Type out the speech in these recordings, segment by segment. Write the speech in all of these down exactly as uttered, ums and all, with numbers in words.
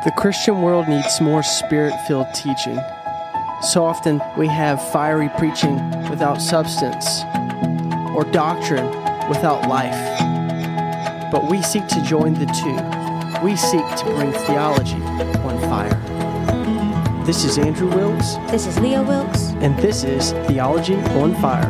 The Christian world needs more spirit-filled teaching. So often we have fiery preaching without substance, or doctrine without life. But we seek to join the two. We seek to bring theology on fire. This is Andrew Wilkes. This is Leah Wilkes. And this is Theology on Fire.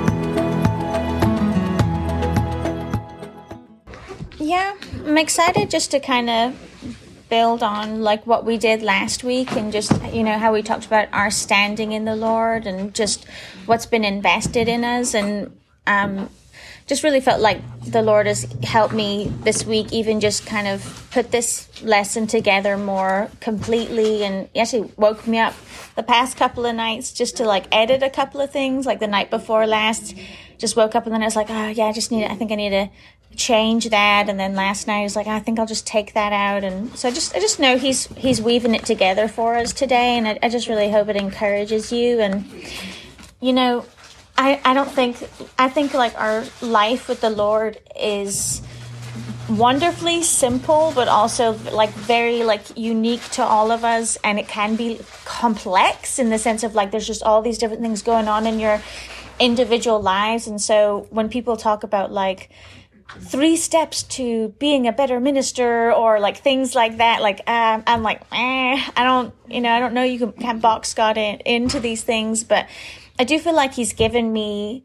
Yeah, I'm excited just to kind of build on like what we did last week and just, you know, how we talked about our standing in the Lord and just what's been invested in us. And um, just really felt like the Lord has helped me this week even just kind of put this lesson together more completely. And he actually woke me up the past couple of nights just to like edit a couple of things, like the night before last. Just woke up and then I was like, oh yeah, I just need, I think I need to change that. And then last night I was like, I think I'll just take that out. And so I just, I just know he's, he's weaving it together for us today. And I, I just really hope it encourages you. And, you know, I, I don't think, I think like our life with the Lord is wonderfully simple, but also like very like unique to all of us. And it can be complex in the sense of like, there's just all these different things going on in your individual lives. And so when people talk about like three steps to being a better minister or like things like that, like um, I'm like, eh, I don't, you know, I don't know. You can, can't box God in, into these things, but I do feel like he's given me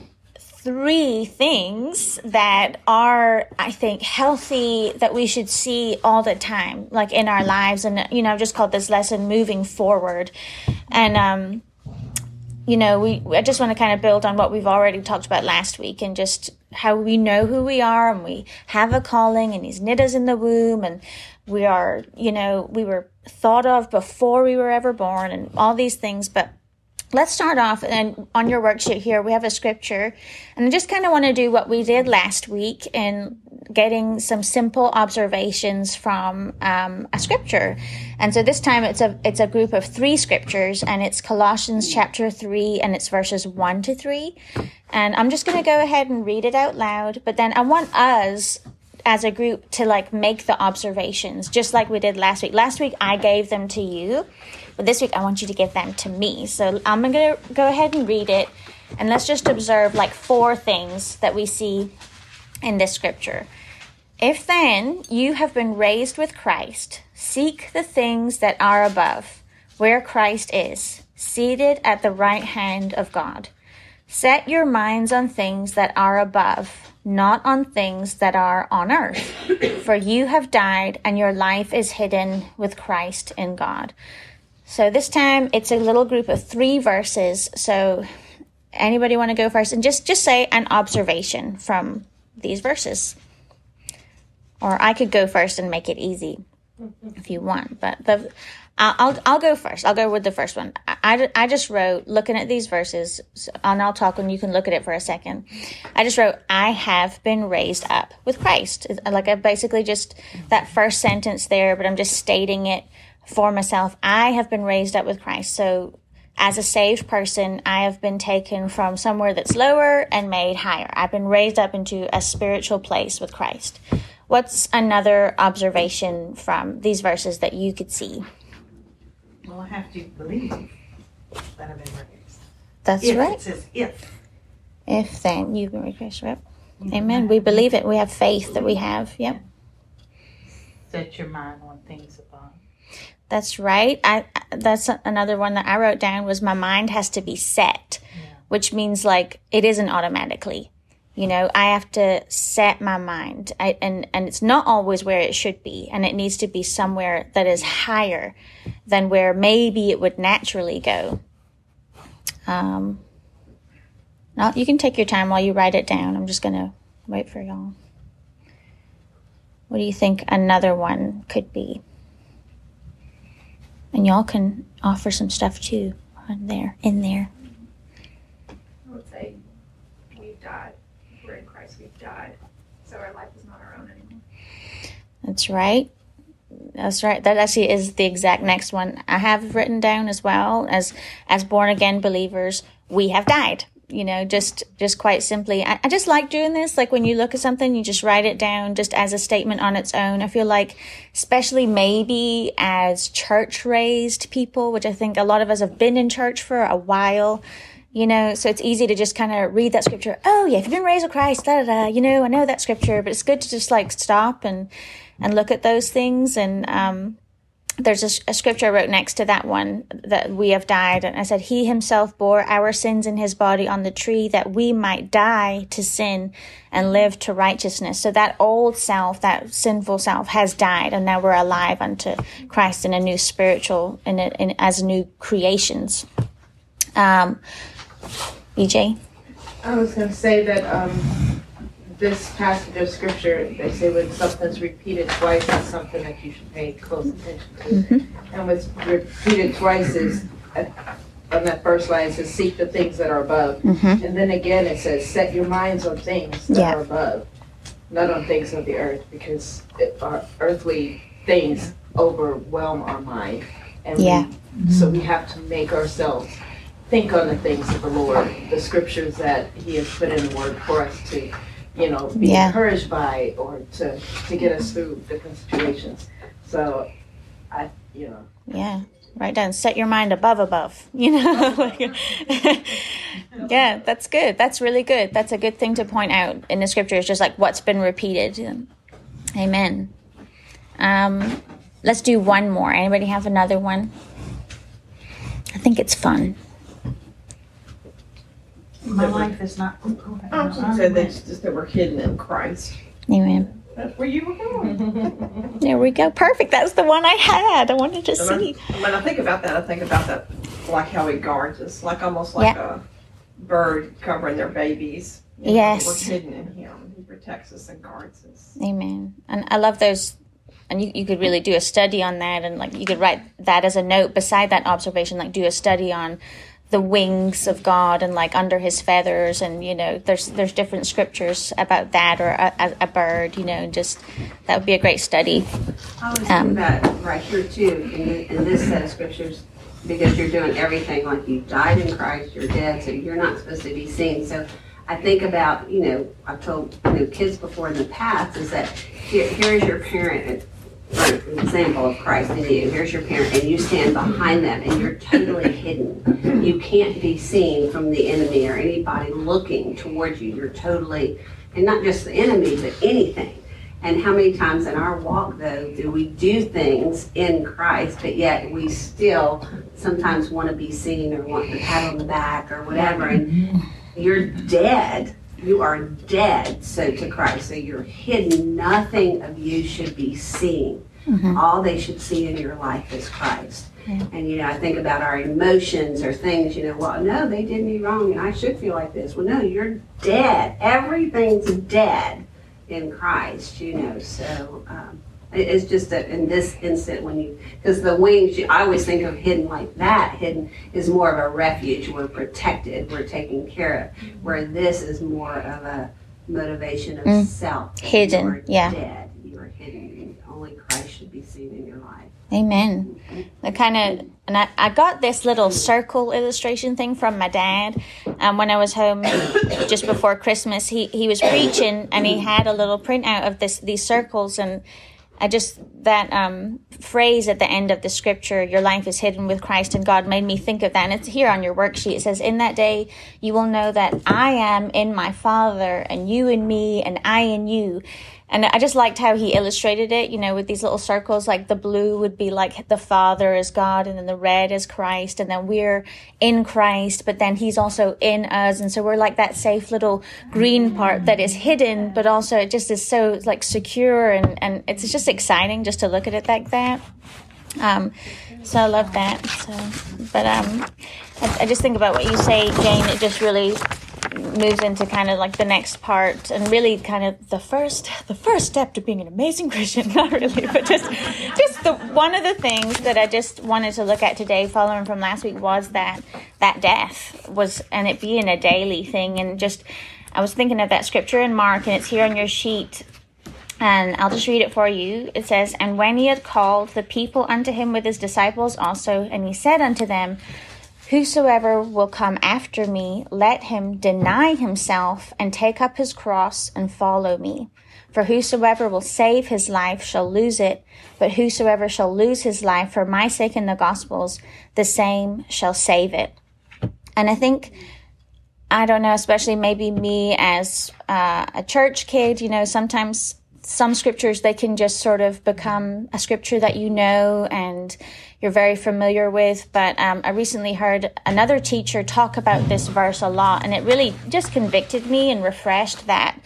three things that are, I think, healthy that we should see all the time, like in our lives. And, you know, I've just called this lesson moving forward. And, um, you know, we, I just want to kind of build on what we've already talked about last week and just how we know who we are and we have a calling and he's knit us in the womb and we are, you know, we were thought of before we were ever born and all these things. But let's start off, and on your worksheet here, we have a scripture, and I just kind of want to do what we did last week in getting some simple observations from um, a scripture. And so this time it's a it's a group of three scriptures, and it's Colossians chapter three, and it's verses one to three. And I'm just going to go ahead and read it out loud, but then I want us as a group to like make the observations, just like we did last week. Last week I gave them to you, but this week I want you to give them to me. So I'm going to go ahead and read it, and let's just observe like four things that we see in this scripture. If then you have been raised with Christ, seek the things that are above, where Christ is, seated at the right hand of God. Set your minds on things that are above, not on things that are on earth. For you have died, and your life is hidden with Christ in God. So this time it's a little group of three verses. So anybody want to go first and just, just say an observation from these verses? Or I could go first and make it easy if you want. But the, I'll I'll go first. I'll go with the first one. I, I, I just wrote, looking at these verses, and I'll talk and you can look at it for a second. I just wrote, I have been raised up with Christ. Like I basically just, that first sentence there, but I'm just stating it for myself. I have been raised up with Christ. So as a saved person, I have been taken from somewhere that's lower and made higher. I've been raised up into a spiritual place with Christ. What's another observation from these verses that you could see? Well, I have to believe that I've been raised. That's if, right. It says if. If then you've been raised, right? Amen. We believe it. We have faith that we have. Yep. Set your mind on things above. That's right. I that's another one that I wrote down was my mind has to be set, yeah. Which means like it isn't automatically. You know, I have to set my mind, I, and, and it's not always where it should be, and it needs to be somewhere that is higher than where maybe it would naturally go. Um, now, you can take your time while you write it down. I'm just going to wait for y'all. What do you think another one could be? And y'all can offer some stuff too on there, in there. I would say we've died. We're in Christ, we've died. So our life is not our own anymore. That's right. That's right. That actually is the exact next one I have written down as well. As as born again believers, we have died. you know, just just quite simply. I, I just like doing this. Like when you look at something, you just write it down just as a statement on its own. I feel like, especially maybe as church-raised people, which I think a lot of us have been in church for a while, you know, so it's easy to just kind of read that scripture. Oh, yeah, if you've been raised with Christ, da, da, da, you know, I know that scripture. But it's good to just like stop and, and look at those things. And um there's a, a scripture I wrote next to that one, that we have died. And I said, he himself bore our sins in his body on the tree that we might die to sin and live to righteousness. So that old self, that sinful self has died. And now we're alive unto Christ in a new spiritual, in, a, in as new creations. Um, E J? I was going to say that um, this passage of scripture, they say when something's repeated twice, it's something that you should pay close attention to. Mm-hmm. And what's repeated twice is, uh, on that first line, it says, seek the things that are above. Mm-hmm. And then again, it says, set your minds on things that yeah. are above, not on things of the earth, because it, our earthly things overwhelm our mind. And yeah. we, so we have to make ourselves think on the things of the Lord, the scriptures that he has put in the word for us to, you know, be yeah. encouraged by, or to, to get us through different situations. So, I, you know. Yeah, write down, set your mind above, above, you know. like, yeah, that's good. That's really good. That's a good thing to point out in the scriptures, just like what's been repeated. Amen. Um, let's do one more. Anybody have another one? I think it's fun. My life is not. I said that's just that we're hidden in Christ. Amen. That's where you were going. There we go. Perfect. That's the one I had. I wanted to and see. I, when I think about that, I think about that, like how he guards us, like almost like yeah. a bird covering their babies. You yes. know, we're hidden in him. He protects us and guards us. Amen. And I love those. And you, you could really do a study on that, and like you could write that as a note beside that observation, like do a study on the wings of God and like under his feathers, and you know there's there's different scriptures about that, or a, a bird, you know, just that would be a great study. I was thinking um, about right here too in, the, in this set of scriptures, because you're doing everything like you died in Christ, you're dead, so you're not supposed to be seen. So I think about, you know, I've told you know, kids before in the past is that here, here's your parent, for an example of Christ in you. Here's your parent, and you stand behind them, and you're totally hidden. You can't be seen from the enemy or anybody looking towards you. You're totally, and not just the enemy, but anything. And how many times in our walk, though, do we do things in Christ, but yet we still sometimes want to be seen or want the pat on the back or whatever, and you're dead. You are dead, so to Christ. So you're hidden. Nothing of you should be seen. Mm-hmm. All they should see in your life is Christ. Yeah. And, you know, I think about our emotions or things, you know, well, no, they did me wrong and I should feel like this. Well, no, you're dead. Everything's dead in Christ, you know. So um, it's just that in this instant when you, because the wings, I always think of hidden like that. Hidden is more of a refuge. We're protected. We're taken care of. Where this is more of a motivation of mm. self. Hidden, you're yeah. dead. You are hidden. Only Christ should be seen in your life. Amen. The kind of, and I, I got this little circle illustration thing from my dad. Um, when I was home just before Christmas, he, he was preaching and he had a little printout of this these circles, and I just, that um, phrase at the end of the scripture, your life is hidden with Christ in God, made me think of that. And it's here on your worksheet. It says, in that day, you will know that I am in my Father, and you in me, and I in you. And I just liked how he illustrated it, you know, with these little circles, like the blue would be like the Father is God, and then the red is Christ, and then we're in Christ, but then he's also in us. And so we're like that safe little green part that is hidden, but also it just is so like secure, and, and it's just exciting just to look at it like that. Um, so I love that. So, but um, I, I just think about what you say, Jane. It just really moves into kind of like the next part, and really kind of the first the first step to being an amazing Christian. Not really, but just just the one of the things that I just wanted to look at today, following from last week, was that that death was, and it being a daily thing. And just I was thinking of that scripture in Mark, and it's here on your sheet, and I'll just read it for you. It says, and when he had called the people unto him with his disciples also, and he said unto them, Whosoever will come after me, let him deny himself and take up his cross and follow me. For whosoever will save his life shall lose it, but whosoever shall lose his life for my sake and the gospel's, the same shall save it. And I think, I don't know, especially maybe me as uh, a church kid, you know, sometimes some scriptures, they can just sort of become a scripture that you know and you're very familiar with. But um, I recently heard another teacher talk about this verse a lot, and it really just convicted me and refreshed that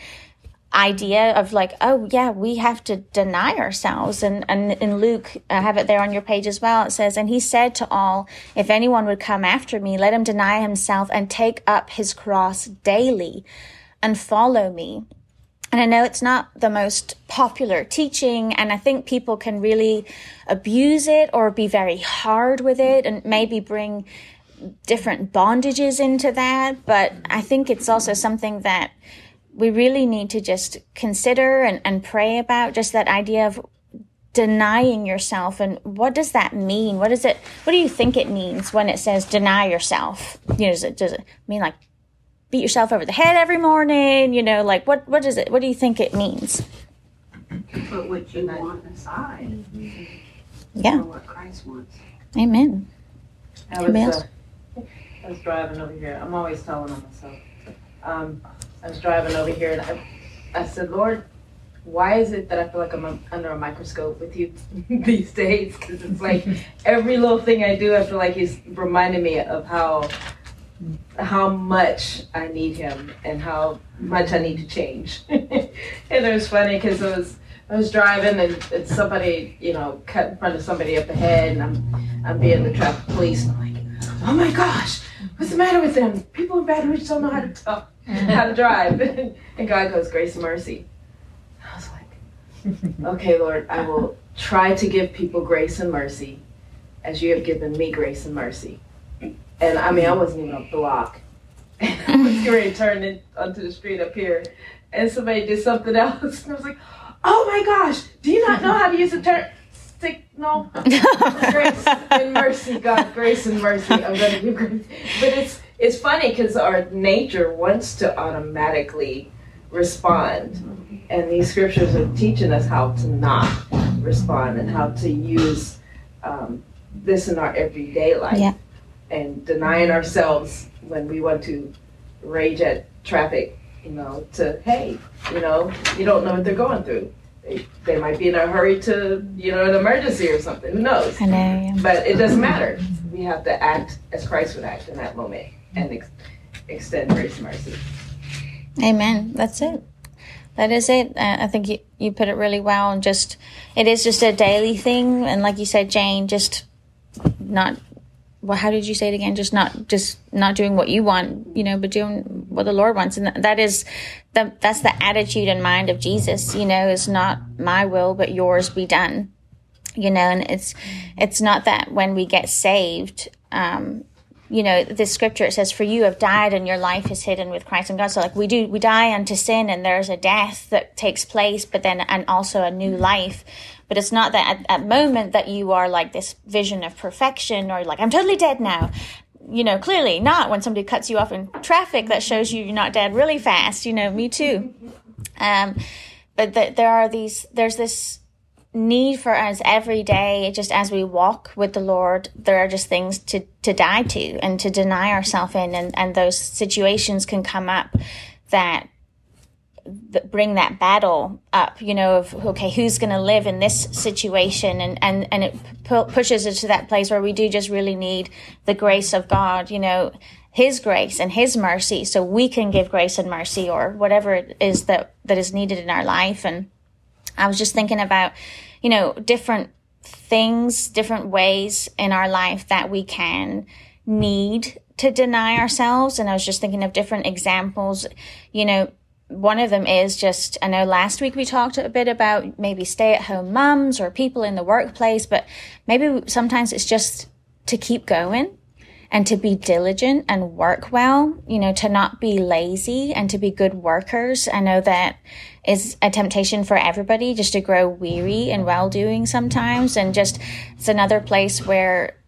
idea of like, oh yeah, we have to deny ourselves. And, and in Luke, I have it there on your page as well, it says, and he said to all, if anyone would come after me, let him deny himself and take up his cross daily and follow me. And I know it's not the most popular teaching, and I think people can really abuse it or be very hard with it and maybe bring different bondages into that. But I think it's also something that we really need to just consider and, and pray about, just that idea of denying yourself. And what does that mean? What is it? What do you think it means when it says deny yourself? You know, does it, does it mean like beat yourself over the head every morning? You know, like what, what is it? What do you think it means? Put what you want aside. Yeah. For what Christ wants. Amen. I was, uh, I was driving over here. I'm always telling on myself. Um, I was driving over here and I, I said, Lord, why is it that I feel like I'm under a microscope with you these days? Because it's like every little thing I do, I feel like he's reminding me of how how much I need him and how much I need to change. And it was funny because it was I was driving and, and somebody, you know, cut in front of somebody up ahead, and I'm I'm being the traffic police, and I'm like, oh my gosh, what's the matter with them? People in Baton Rouge don't know how to talk, how to drive. And God goes, grace and mercy. I was like, okay, Lord, I will try to give people grace and mercy as you have given me grace and mercy. And I mean, I wasn't even a block. And I was getting ready to turn in, onto the street up here, and somebody did something else. And I was like, oh my gosh, do you not know how to use a turn signal? Grace and mercy, God, grace and mercy. I'm going to give grace. But it's, it's funny because our nature wants to automatically respond. And these scriptures are teaching us how to not respond and how to use um, this in our everyday life. Yeah. And denying ourselves when we want to rage at traffic, you know, to, hey, you know, you don't know what they're going through. They, they might be in a hurry to, you know, an emergency or something. Who knows? I know, yeah. But it doesn't matter. We have to act as Christ would act in that moment and ex- extend grace and mercy. Amen. That's it. That is it. Uh, I think you, you put it really well. And just, it is just a daily thing. And like you said, Jane, just not, well, how did you say it again? Just not, just not doing what you want, you know, but doing what the Lord wants. And that is the, that's the attitude and mind of Jesus, you know, is not my will, but yours be done, you know, and it's, it's not that when we get saved, um, you know, this scripture, it says, for you have died and your life is hidden with Christ in God. So like we do, we die unto sin and there's a death that takes place, but then, and also a new life. But it's not that at that moment that you are like this vision of perfection or like, I'm totally dead now. You know, clearly not. When somebody cuts you off in traffic, that shows you you're not dead really fast. You know, me too. Um, but th- there are these, there's this need for us every day, just as we walk with the Lord, there are just things to, to die to and to deny ourselves in. And, and those situations can come up that that bring that battle up, you know, of, okay, who's going to live in this situation? And, and, and it pu- pushes us to that place where we do just really need the grace of God, you know, his grace and his mercy, so we can give grace and mercy or whatever it is that, that is needed in our life. And I was just thinking about, you know, different things, different ways in our life that we can need to deny ourselves. And I was just thinking of different examples, you know. One of them is just, I know last week we talked a bit about maybe stay-at-home moms or people in the workplace, but maybe sometimes it's just to keep going and to be diligent and work well, you know, to not be lazy and to be good workers. I know that is a temptation for everybody, just to grow weary and well-doing sometimes. And just, it's another place where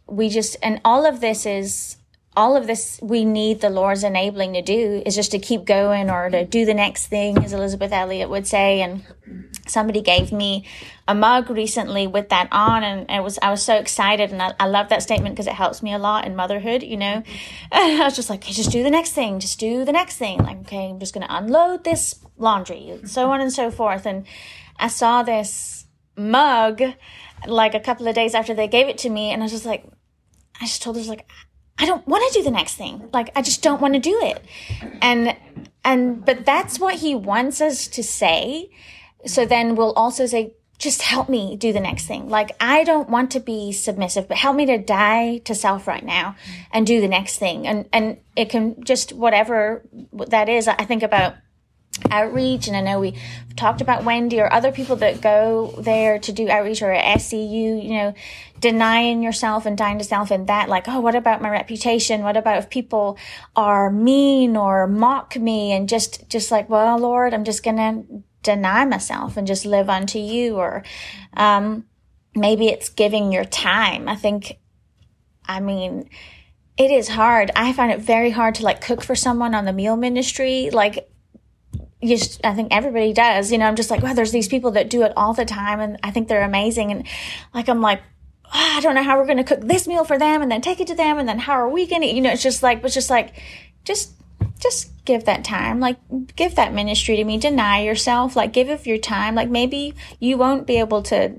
we just, and all of this is, all of this we need the Lord's enabling to do is just to keep going or to do the next thing, as Elizabeth Elliot would say. And somebody gave me a mug recently with that on, and it was I was so excited, and I, I love that statement because it helps me a lot in motherhood, you know. And I was just like, hey, just do the next thing, just do the next thing. Like, okay, I'm just going to unload this laundry, so on and so forth. And I saw this mug like a couple of days after they gave it to me, and I was just like, I just told her, like, I don't want to do the next thing. Like, I just don't want to do it. And, and, but that's what he wants us to say. So then we'll also say, just help me do the next thing. Like, I don't want to be submissive, but help me to die to self right now and do the next thing. And, and it can just, whatever that is, I think about outreach, and I know we talked about Wendy or other people that go there to do outreach, or at S C U, you know, denying yourself and dying to self, and that, like, oh, what about my reputation? What about if people are mean or mock me? And just, just like, well, Lord, I'm just going to deny myself and just live unto you. Or um, maybe it's giving your time. I think, I mean, it is hard. I find it very hard to like cook for someone on the meal ministry. Like, You just, I think everybody does, you know. I'm just like, wow, there's these people that do it all the time, and I think they're amazing. And like, I'm like, oh, I don't know how we're going to cook this meal for them and then take it to them, and then how are we going to, you know, it's just like, it's just like, just, just give that time, like, give that ministry to me, deny yourself, like, give of your time. Like, maybe you won't be able to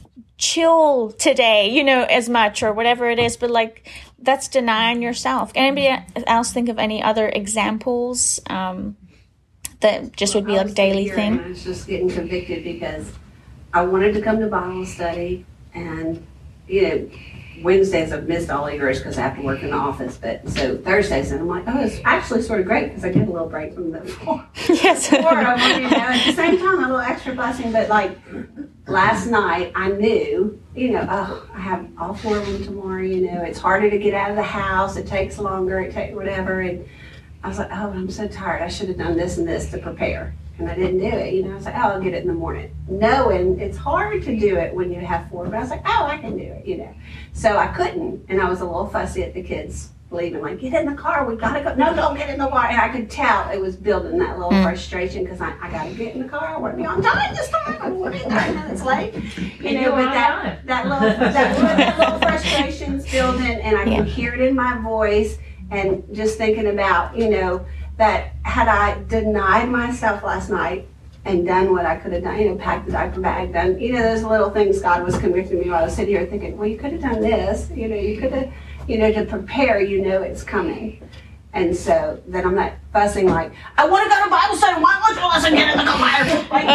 chill today, you know, as much or whatever it is, but like, that's denying yourself. Can anybody else think of any other examples? Um, That just would be well, like a daily here, thing. I was just getting convicted because I wanted to come to Bible study, and you know, Wednesdays I've missed all yours because I have to work in the office. But so Thursdays, and I'm like, oh, it's actually sort of great because I get a little break from the Yes. Lord, I want, you know, at the same time, a little extra blessing. But like last night, I knew, you know, oh, I have all four of them tomorrow. You know, it's harder to get out of the house. It takes longer. It takes whatever. And I was like, oh, I'm so tired. I should have done this and this to prepare. And I didn't do it. You know, I was like, oh, I'll get it in the morning. Knowing it's hard to do it when you have four, but I was like, oh, I can do it, you know. So I couldn't, and I was a little fussy at the kids, leaving, like, get in the car, we gotta go. No, don't get in the car. And I could tell it was building that little mm. frustration because I, I gotta get in the car. I want to be on time this time. I want to be thirty minutes late. You know, but that, that, little, that, little, that little frustration's building, and I yeah. can hear it in my voice. And just thinking about, you know, that had I denied myself last night and done what I could have done, you know, packed the diaper bag, done, you know, those little things God was convicting me while I was sitting here thinking, well, you could have done this, you know, you could have, you know, to prepare, you know, it's coming. And so then I'm not fussing like, I want to go to Bible study, why won't you listen, get in the car? Like,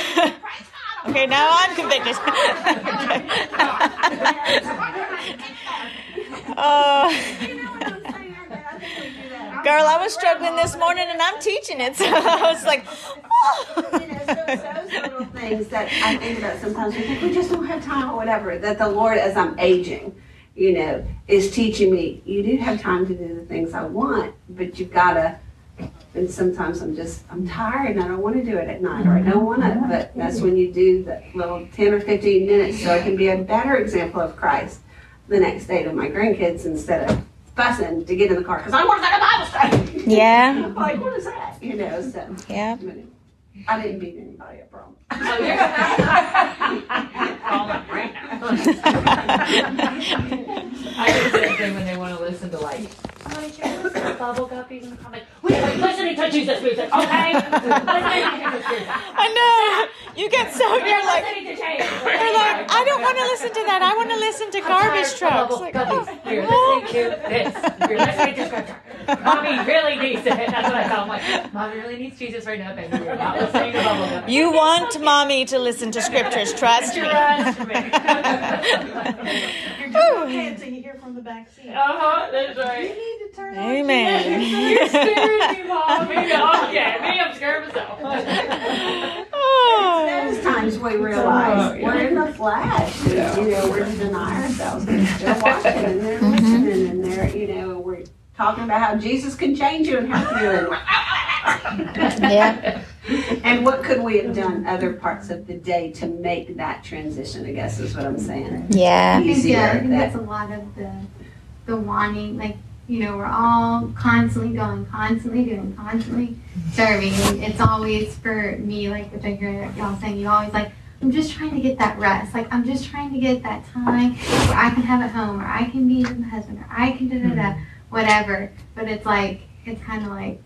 uh, okay, now I'm convicted. uh, Girl, I was struggling this morning and I'm teaching it, so I was like, oh. You know, so, those little things that I think about sometimes, we think we just don't have time or whatever, that the Lord, as I'm aging, you know, is teaching me, you do have time to do the things I want, but you've got to, and sometimes I'm just, I'm tired and I don't want to do it at night, or I don't want to, but that's when you do the little ten or fifteen minutes so I can be a better example of Christ the next day to my grandkids instead of fussing to get in the car because I want to go to Bible study. Yeah. Like, what is that? You know, so. Yeah. I didn't beat anybody up wrong. Oh, yeah. Call my brain now. I do the same thing when they want to listen to, like, my children bubble guppies in the comments. Wait, wait, listening to Jesus music, okay? I know. You get so, you're like, you're like, I don't want to listen to that. I want to listen to garbage trucks. Like, oh, you're listening to this. You're listening to scripture. Mommy really needs it. That's what I tell them. Like, Mommy really needs Jesus right now, baby. You're not listening to bubble guppies. You want Mommy to listen to scriptures. Trust me. Trust me. You're doing okay until you hear from the back seat. Uh-huh, that's right. You need to turn Amen. You're scaring me, Mommy. Oh, yeah, me, I'm scared myself. Oh. Those times we realize oh, yeah. we're in the flesh. Yeah. You know, we're to deny ourselves. They're watching and they're listening and they're, you know, we're talking about how Jesus can change you and how to do it. Yeah. And what could we have done other parts of the day to make that transition, I guess is what I'm saying. Yeah. I think, Easier, yeah, I think that- that's a lot of the the wanting, like, you know, we're all constantly going, constantly doing, constantly serving. And it's always for me, like, which I hear y'all saying, you always like, I'm just trying to get that rest. Like, I'm just trying to get that time where I can have it home, or I can be with my husband, or I can da da da, whatever. But it's like, it's kind of like,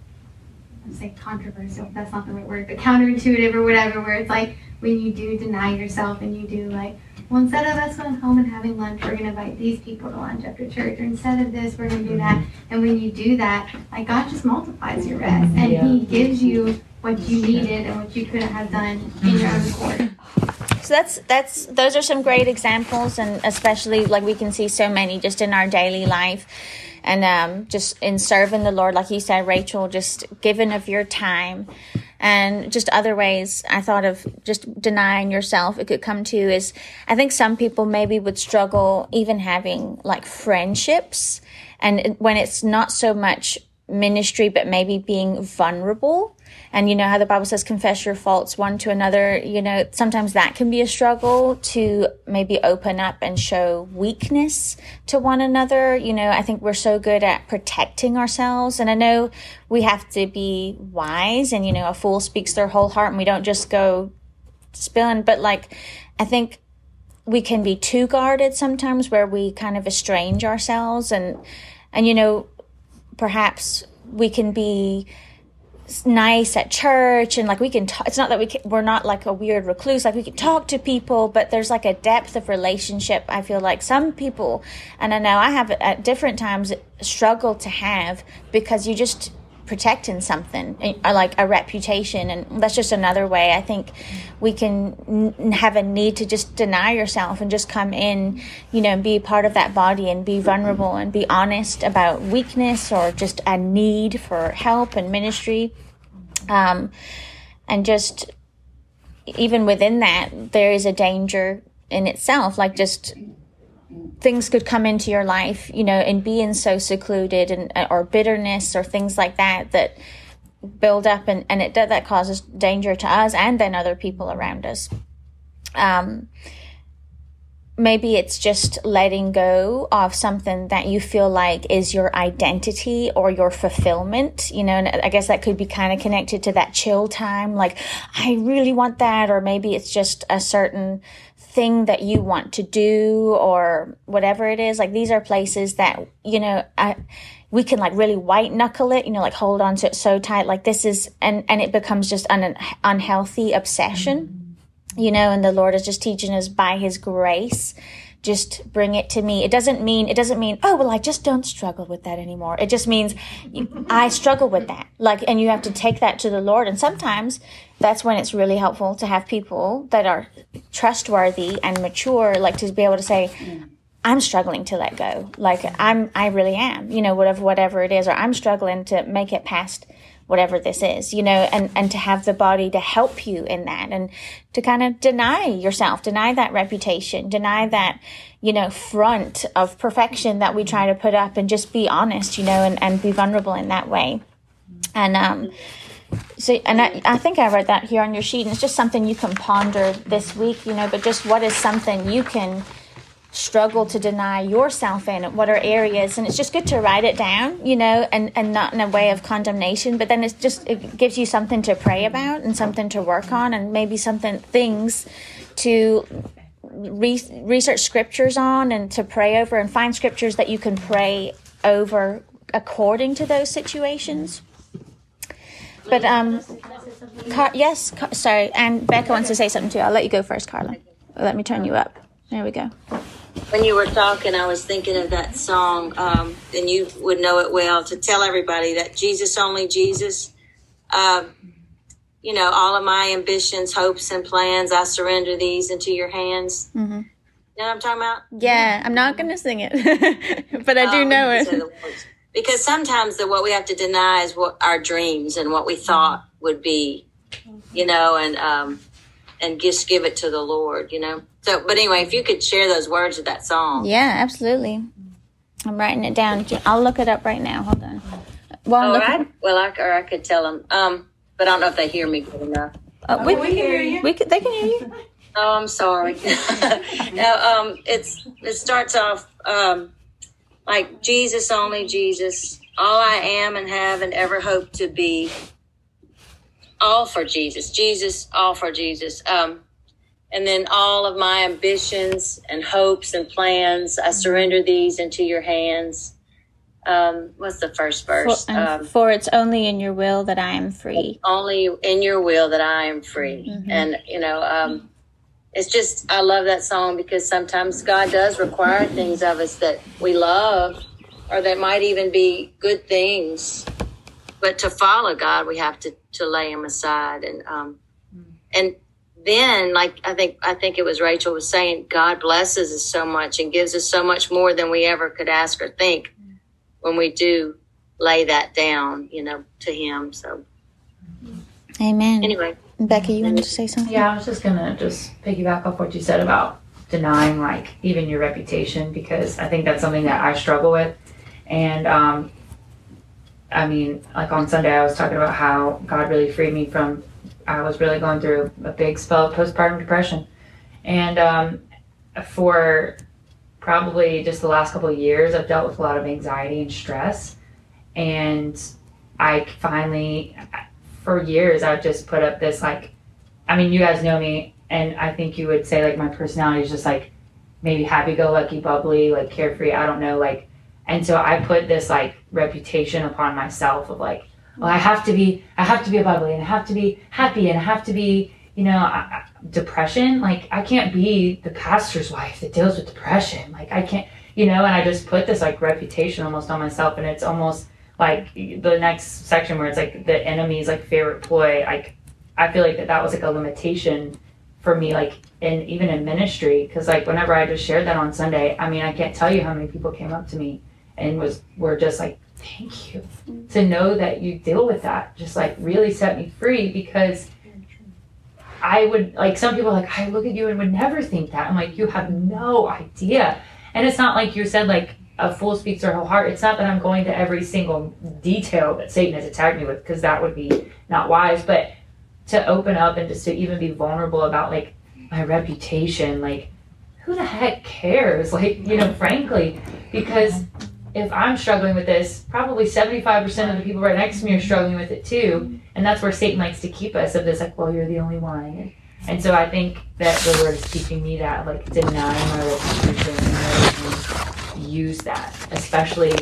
I'm saying controversial, that's not the right word, but counterintuitive or whatever, where it's like, when you do deny yourself and you do like, well, instead of us going home and having lunch, we're going to invite these people to lunch after church. Or instead of this, we're going to do that. And when you do that, like, God just multiplies your rest. And Yeah. He gives you what you needed and what you couldn't have done in your own accord. So that's that's those are some great examples, and especially like we can see so many just in our daily life, and um, just in serving the Lord, like you said, Rachel, just giving of your time, and just other ways. I thought of just denying yourself. It could come to is I think some people maybe would struggle even having like friendships, and when it's not so much ministry, but maybe being vulnerable. And you know how the Bible says, confess your faults one to another. You know, sometimes that can be a struggle to maybe open up and show weakness to one another. You know, I think we're so good at protecting ourselves. And I know we have to be wise, and, you know, a fool speaks their whole heart, and we don't just go spilling. But like, I think we can be too guarded sometimes, where we kind of estrange ourselves. And, and, you know, perhaps we can be nice at church, and like we can talk, it's not that we can, we're not like a weird recluse, like we can talk to people, but there's like a depth of relationship I feel like some people, and I know I have at different times struggled to have, because you just protecting something, or like a reputation. And that's just another way I think we can n- have a need to just deny yourself and just come in, you know, and be part of that body and be vulnerable and be honest about weakness or just a need for help and ministry. Um, and just even within that, there is a danger in itself, like just things could come into your life, you know, and being so secluded, and or bitterness or things like that that build up, and, and it that causes danger to us and then other people around us. Um, maybe it's just letting go of something that you feel like is your identity or your fulfillment, you know, and I guess that could be kind of connected to that chill time. Like, I really want that, or maybe it's just a certain thing that you want to do, or whatever it is. Like, these are places that, you know, I, we can like really white knuckle it, you know, like hold on to it so tight, like this is, and, and it becomes just an unhealthy obsession, you know, and the Lord is just teaching us by His grace, just bring it to me. It doesn't mean, it doesn't mean, oh, well, I just don't struggle with that anymore. It just means I struggle with that. Like, and you have to take that to the Lord. And sometimes that's when it's really helpful to have people that are trustworthy and mature, like to be able to say, I'm struggling to let go. Like I'm, I really am, you know, whatever, whatever it is, or I'm struggling to make it past whatever this is, you know, and, and to have the body to help you in that, and to kind of deny yourself, deny that reputation, deny that, you know, front of perfection that we try to put up, and just be honest, you know, and, and be vulnerable in that way. And, um, so, and I, I think I read that here on your sheet, and it's just something you can ponder this week, you know, but just what is something you can struggle to deny yourself in, what are areas, and it's just good to write it down, you know, and, and not in a way of condemnation, but then it's just, it gives you something to pray about and something to work on, and maybe something, things to re- research scriptures on, and to pray over, and find scriptures that you can pray over according to those situations. But, um, Car- yes, Car- sorry, and Becca wants to say something too. I'll let you go first, Carla. Let me turn you up. There we go. When you were talking, I was thinking of that song, um, and you would know it well, to tell everybody that Jesus, only Jesus, uh, you know, all of my ambitions, hopes, and plans, I surrender these into your hands. Mm-hmm. You know what I'm talking about? Yeah, I'm not going to sing it, but I do um, know it. Because sometimes the, what we have to deny is what our dreams and what we thought would be, you know, and um, and just give it to the Lord, you know. So, but anyway, if you could share those words of that song. Yeah, absolutely. I'm writing it down. I'll look it up right now. Hold on. Well, Oh, look, I, well, I, or I could tell them, um, but I don't know if they hear me good enough. uh, we, we can hear you. We can, they can hear you. Oh, I'm sorry. no, um, it's it starts off um, like Jesus, only Jesus, all I am and have and ever hope to be, all for Jesus, Jesus, all for Jesus. Um, and then all of my ambitions and hopes and plans, I surrender these into your hands. Um, what's the first verse? For, um, Um, for it's only in your will that I am free. only in your will that I am free. Mhm. And, you know, um, it's just, I love that song because sometimes God does require things of us that we love or that might even be good things. But to follow God, we have to, to lay him aside. And, um, and then, like, I think, I think it was Rachel was saying, God blesses us so much and gives us so much more than we ever could ask or think when we do lay that down, you know, to him. So Amen. anyway. Becky, you wanted to say something? Yeah, I was just gonna just piggyback off what you said about denying, like, even your reputation, because I think that's something that I struggle with. And um, I mean, like on Sunday, I was talking about how God really freed me from. I was really going through a big spell of postpartum depression, and um, for probably just the last couple of years, I've dealt with a lot of anxiety and stress, and I finally. For years, I've just put up this, like, I mean, you guys know me, and I think you would say, like, my personality is just, like, maybe happy-go-lucky, bubbly, like, carefree, I don't know, like, and so I put this, like, reputation upon myself of, like, well, I have to be, I have to be a bubbly, and I have to be happy, and I have to be, you know, I, I, depression, like, I can't be the pastor's wife that deals with depression, like, I can't, you know, and I just put this, like, reputation almost on myself, and it's almost like the next section where it's like the enemy's like favorite ploy. Like, I feel like that that was like a limitation for me, like, in even in ministry, because like whenever I just shared that on Sunday, I mean, I can't tell you how many people came up to me and was were just like, thank you to know that you deal with that, just like really set me free, because I would, like, some people are like, I look at you and would never think that. I'm like, you have no idea. And it's not like you said, like, a fool speaks their whole heart. It's not that I'm going to every single detail that Satan has attacked me with, because that would be not wise, but to open up and just to even be vulnerable about, like, my reputation, like, who the heck cares? Like, you know, frankly, because if I'm struggling with this, probably seventy-five percent of the people right next to me are struggling with it too. And that's where Satan likes to keep us, of this, like, well, you're the only one. And, and so I think that the Lord is teaching me that, like, denying my reputation and use that, especially,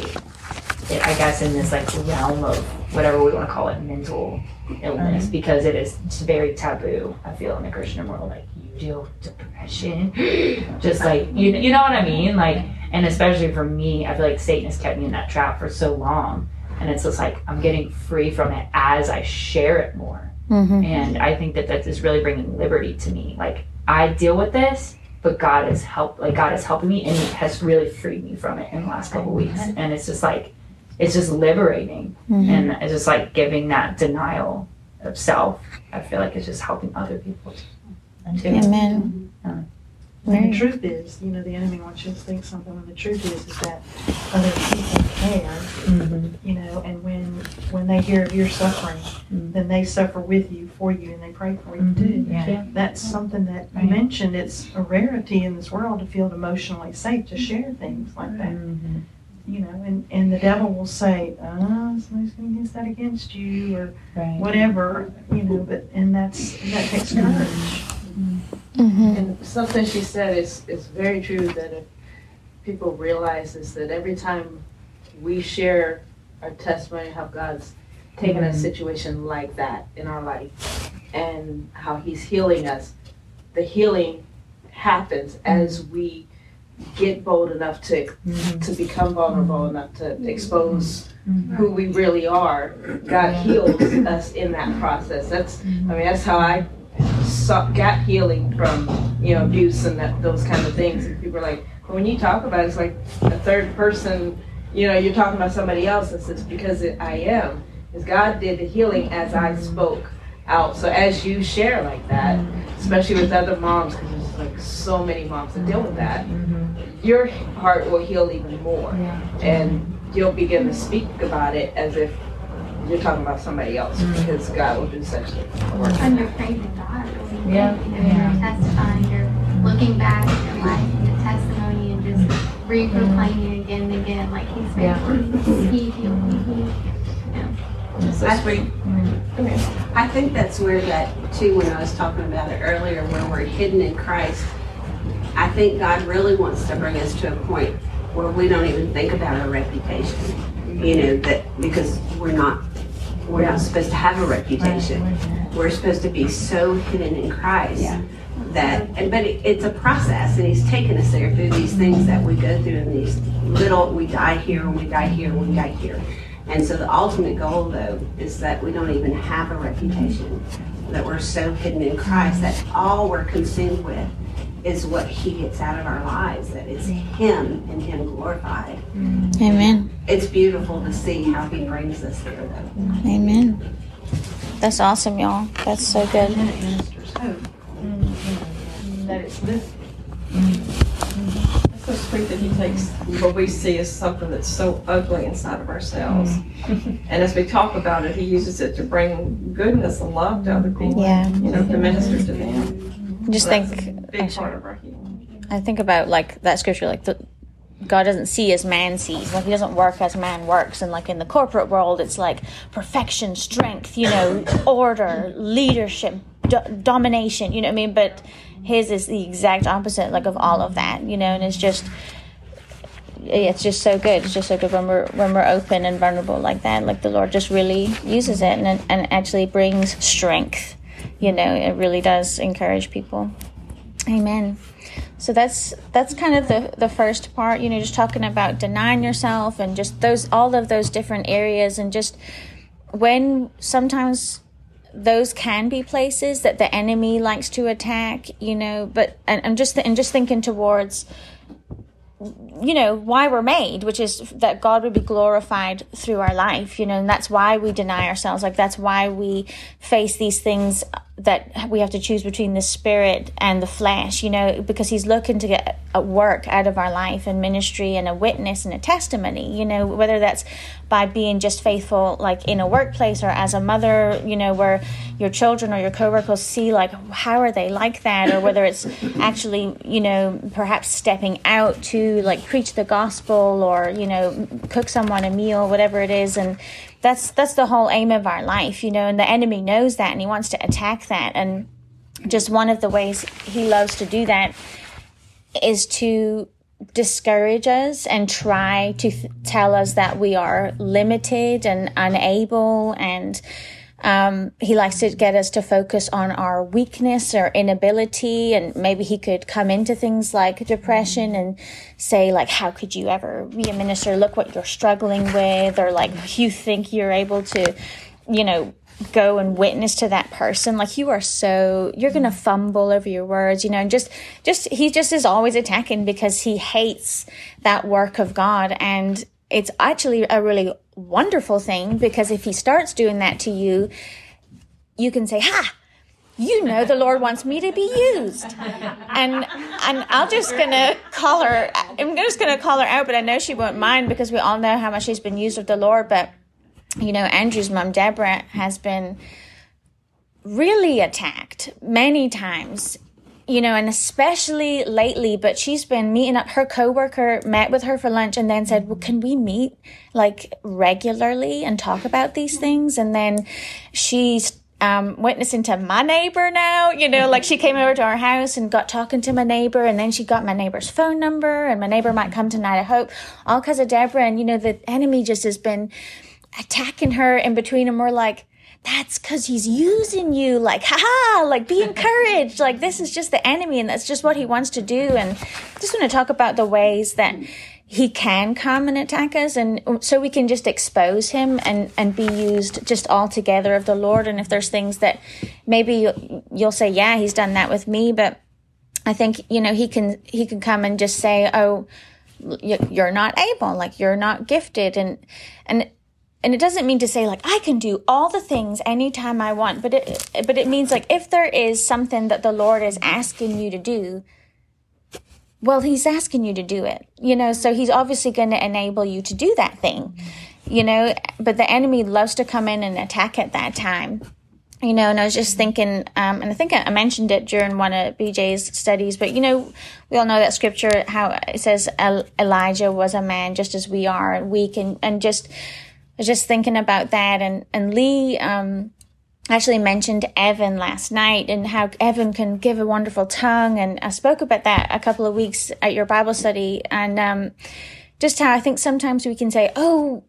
I guess, in this, like, realm of whatever we want to call it, mental illness, mm-hmm. because it is it's very taboo, I feel, in the Christian world. Like, you deal with depression, just like, you, you know what I mean? Like, and especially for me, I feel like Satan has kept me in that trap for so long, and it's just like I'm getting free from it as I share it more. Mm-hmm. And I think that that is really bringing liberty to me. Like, I deal with this, but God is help, like God is helping me, and He has really freed me from it in the last couple of weeks. And it's just like, it's just liberating, mm-hmm. and it's just like giving that denial of self. I feel like it's just helping other people too. Amen. Um, And the truth is, you know, the enemy wants you to think something, when the truth is, is that other people care, mm-hmm. you know, and when when they hear of your suffering, mm-hmm. then they suffer with you, for you, and they pray for you mm-hmm. too. Yeah. That's something that right. you mentioned. It's a rarity in this world to feel emotionally safe to share things like that. Mm-hmm. You know, and, and the devil will say, oh, somebody's going to use that against you, or right. whatever, you know, but, and that's, that takes courage. Mm-hmm. Mm-hmm. And something she said is, is very true, that if people realize is that every time we share our testimony, how God's taken mm-hmm. a situation like that in our life and how He's healing us, the healing happens mm-hmm. as we get bold enough to mm-hmm. to become vulnerable mm-hmm. enough to, to expose mm-hmm. who we really are. God heals us in that process. That's mm-hmm. I mean, that's how I saw, got healing from, you know, abuse and that, those kind of things. And people are like, well, when you talk about it, it's like a third person, you know, you're talking about somebody else. It's, it's because it, I am. Because God did the healing as I spoke out. So as you share like that, especially with other moms, because there's like so many moms that deal with that, mm-hmm. your heart will heal even more. Yeah. And you'll begin to speak about it as if you're talking about somebody else because God will do such a work. And you're praising God. I mean, Yeah. You know, you're testifying, you're looking back at your life and the testimony and just re-proclaiming again and again, like He's faithful, He healed me, He, you know. I think, I think that's where that too, when I was talking about it earlier, where we're hidden in Christ, I think God really wants to bring us to a point where we don't even think about our reputation. You know, that because we're not we're not supposed to have a reputation. We're supposed to be so hidden in Christ that and but it, it's a process, and He's taken us there through these things that we go through, and these little we die here and we die here and we die here. And so the ultimate goal, though, is that we don't even have a reputation, that we're so hidden in Christ that all we're consumed with is what He gets out of our lives, that it's Him and Him glorified. Amen. It's beautiful to see how He brings us there, though. Amen. That's awesome, y'all. That's so good. And it ministers hope. That it's lifted. It's so sweet that He takes what we see as something that's so ugly inside of ourselves. And as we talk about it, He uses it to bring goodness and love to other people. Yeah. You know, to minister to them. Just So that's think, a big part of our healing. I think about like that scripture, like the, God doesn't see as man sees. Like He doesn't work as man works. And like in the corporate world, it's like perfection, strength, you know, order, leadership, do- domination. You know what I mean? But His is the exact opposite, like of all of that. You know, and it's just, it's just so good. It's just so good when we're when we're open and vulnerable like that. Like the Lord just really uses it and and actually brings strength. You know, it really does encourage people. Amen. So that's that's kind of the, the first part, you know, just talking about denying yourself and just those all of those different areas, and just when sometimes those can be places that the enemy likes to attack, you know, but and, and just and just thinking towards, you know, why we're made, which is that God would be glorified through our life, you know, and that's why we deny ourselves. Like that's why we face these things that we have to choose between the spirit and the flesh, you know, because He's looking to get a work out of our life and ministry and a witness and a testimony, you know, whether that's by being just faithful, like in a workplace or as a mother, you know, where your children or your coworkers see like, how are they like that? Or whether it's actually, you know, perhaps stepping out to like preach the gospel or, you know, cook someone a meal, whatever it is. And that's that's the whole aim of our life, you know, and the enemy knows that and he wants to attack that. And just one of the ways he loves to do that is to discourage us and try to th- tell us that we are limited and unable, and um, he likes to get us to focus on our weakness or inability. And maybe he could come into things like depression and say like, how could you ever be a minister? Look what you're struggling with. Or like, you think you're able to, you know, go and witness to that person. Like you are so, you're going to fumble over your words, you know, and just, just, he just is always attacking because he hates that work of God. And it's actually a really wonderful thing, because if he starts doing that to you, you can say, ha, you know, the Lord wants me to be used. And and I'm just going to call her, I'm just going to call her out, but I know she won't mind because we all know how much she's been used of the Lord. But, you know, Andrew's mom, Deborah, has been really attacked many times, you know, and especially lately, but she's been meeting up. Her coworker met with her for lunch and then said, well, can we meet like regularly and talk about these things? And then she's um, witnessing to my neighbor now, you know, like she came over to our house and got talking to my neighbor, and then she got my neighbor's phone number, and my neighbor might come tonight, I hope, all because of Deborah. And, you know, the enemy just has been attacking her in between, and we're like, that's because he's using you, like, haha, like, be encouraged. Like, this is just the enemy, and that's just what he wants to do. And I just want to talk about the ways that he can come and attack us, and so we can just expose him and, and be used just all together of the Lord. And if there's things that maybe you'll say, yeah, he's done that with me, but I think, you know, he can, he can come and just say, oh, you're not able, like, you're not gifted. And, and, And it doesn't mean to say, like, I can do all the things anytime I want. But it but it means, like, if there is something that the Lord is asking you to do, well, he's asking you to do it. You know, so he's obviously going to enable you to do that thing. you know, but the enemy loves to come in and attack at that time. You know, and I was just thinking, um, and I think I mentioned it during one of B J's studies, but, you know, we all know that scripture, how it says Elijah was a man just as we are, weak, and, and just, I was just thinking about that. And, and Lee um, actually mentioned Evan last night and how Evan can give a wonderful tongue. And I spoke about that a couple of weeks at your Bible study. And um, just how I think sometimes we can say, oh,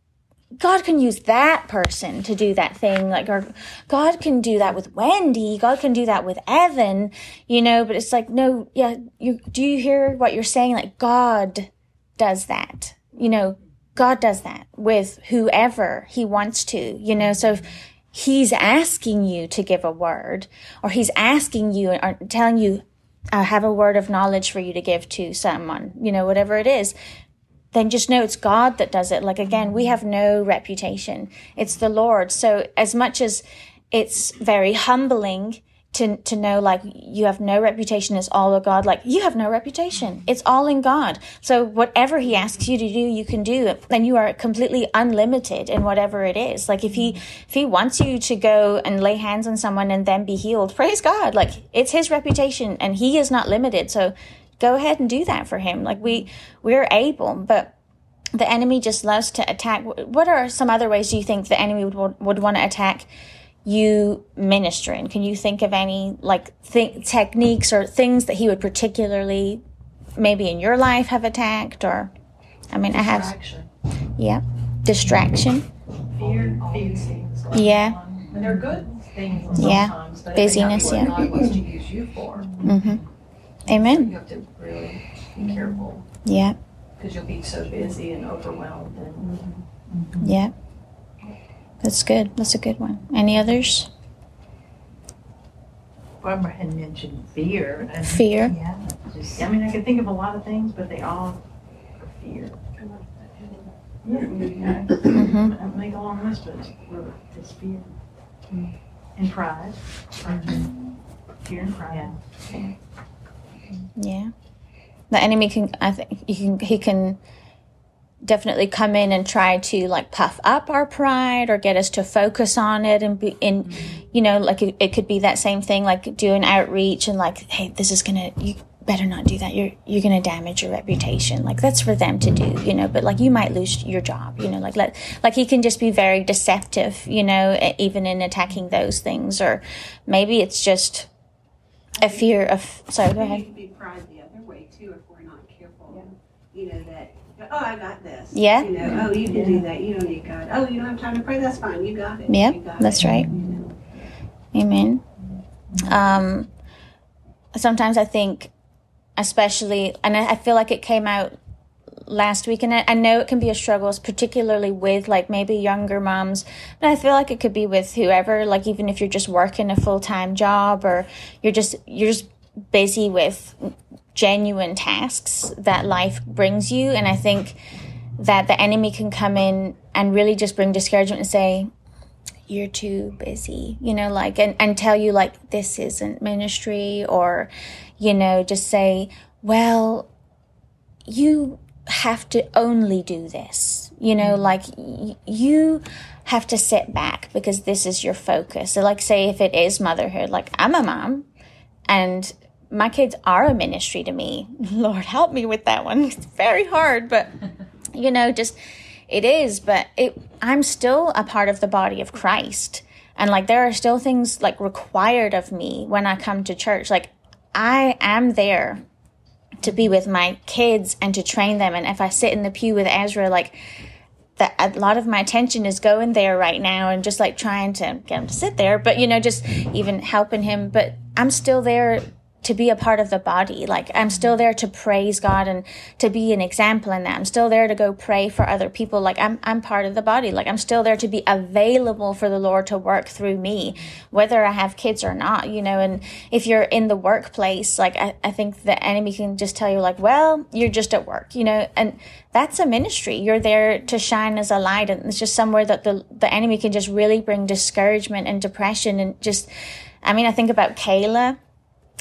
God can use that person to do that thing, like, or God can do that with Wendy, God can do that with Evan, you know, but it's like, no, yeah, you, do you hear what you're saying? Like, God does that, you know, God does that with whoever he wants to, you know, so if he's asking you to give a word, or he's asking you or telling you, I have a word of knowledge for you to give to someone, you know, whatever it is, then just know it's God that does it. Like, again, we have no reputation. It's the Lord. So as much as it's very humbling to to know, like, you have no reputation, it's all of God. Like, you have no reputation. It's all in God. So whatever he asks you to do, you can do. And you are completely unlimited in whatever it is. Like, if he if he wants you to go and lay hands on someone and then be healed, praise God. Like, it's his reputation and he is not limited. So go ahead and do that for him. Like, we, we're able, but the enemy just loves to attack. What are some other ways do you think the enemy would, would, would want to attack you ministering? Can you think of any, like, th- techniques or things that he would particularly maybe in your life have attacked? Or, I mean, Distraction. I have, yeah, distraction. Fear, fear things. Like yeah. And they're good things sometimes. Yeah. But Busyness, it may not be yeah. what God wants to use you for. Mm-hmm. Amen. You have to really be careful. Yeah. Because you'll be so busy and overwhelmed. And mm-hmm. Yeah. That's good. That's a good one. Any others? Barbara had mentioned fear. And fear. Yeah. Just, I mean, I can think of a lot of things, but they all are fear. Yeah. Mm-hmm. I don't make a long list, but it's, it's fear. And pride. Mm-hmm. Fear and pride. Yeah. Yeah. The enemy can, I think, he can, he can definitely come in and try to, like, puff up our pride or get us to focus on it and be in, mm-hmm. you know, like it, it could be that same thing, like do an outreach and like, hey, this is gonna, you better not do that. You're, you're gonna damage your reputation. Like, that's for them to do, you know, but like you might lose your job, you know, like let, like he can just be very deceptive, you know, even in attacking those things. Or maybe it's just a fear of, sorry, go ahead. It could be pride the other way too, if we're not careful. Yeah. You know, that, oh, I got this. Yeah. You know, oh, you can yeah. do that. You don't need God. Oh, you don't have time to pray. That's fine. You got it. Yeah, you got that's it. right. You know? Amen. Um, sometimes I think, especially, and I, I feel like it came out last week, and I, I know it can be a struggle, particularly with like maybe younger moms, but I feel like it could be with whoever, like even if you're just working a full-time job or you're just you're just busy with genuine tasks that life brings you. And I think that the enemy can come in and really just bring discouragement and say, you're too busy, you know, like, and, and tell you like, this isn't ministry, or, you know, just say, well, you have to only do this, you know, like y- you have to sit back because this is your focus. So like, say if it is motherhood, like I'm a mom and my kids are a ministry to me. Lord, help me with that one. It's very hard, but you know, just it is, but it, I'm still a part of the body of Christ. And like, there are still things like required of me when I come to church. Like I am there to be with my kids and to train them. And if I sit in the pew with Ezra, like that, a lot of my attention is going there right now and just like trying to get him to sit there, but you know, just even helping him, but I'm still there to be a part of the body. Like I'm still there to praise God and to be an example in that. I'm still there to go pray for other people. Like I'm, I'm part of the body. Like I'm still there to be available for the Lord to work through me, whether I have kids or not, you know. And if you're in the workplace, like I, I think the enemy can just tell you like, well, you're just at work, you know, and that's a ministry. You're there to shine as a light. And it's just somewhere that the, the enemy can just really bring discouragement and depression. And just, I mean, I think about Kayla.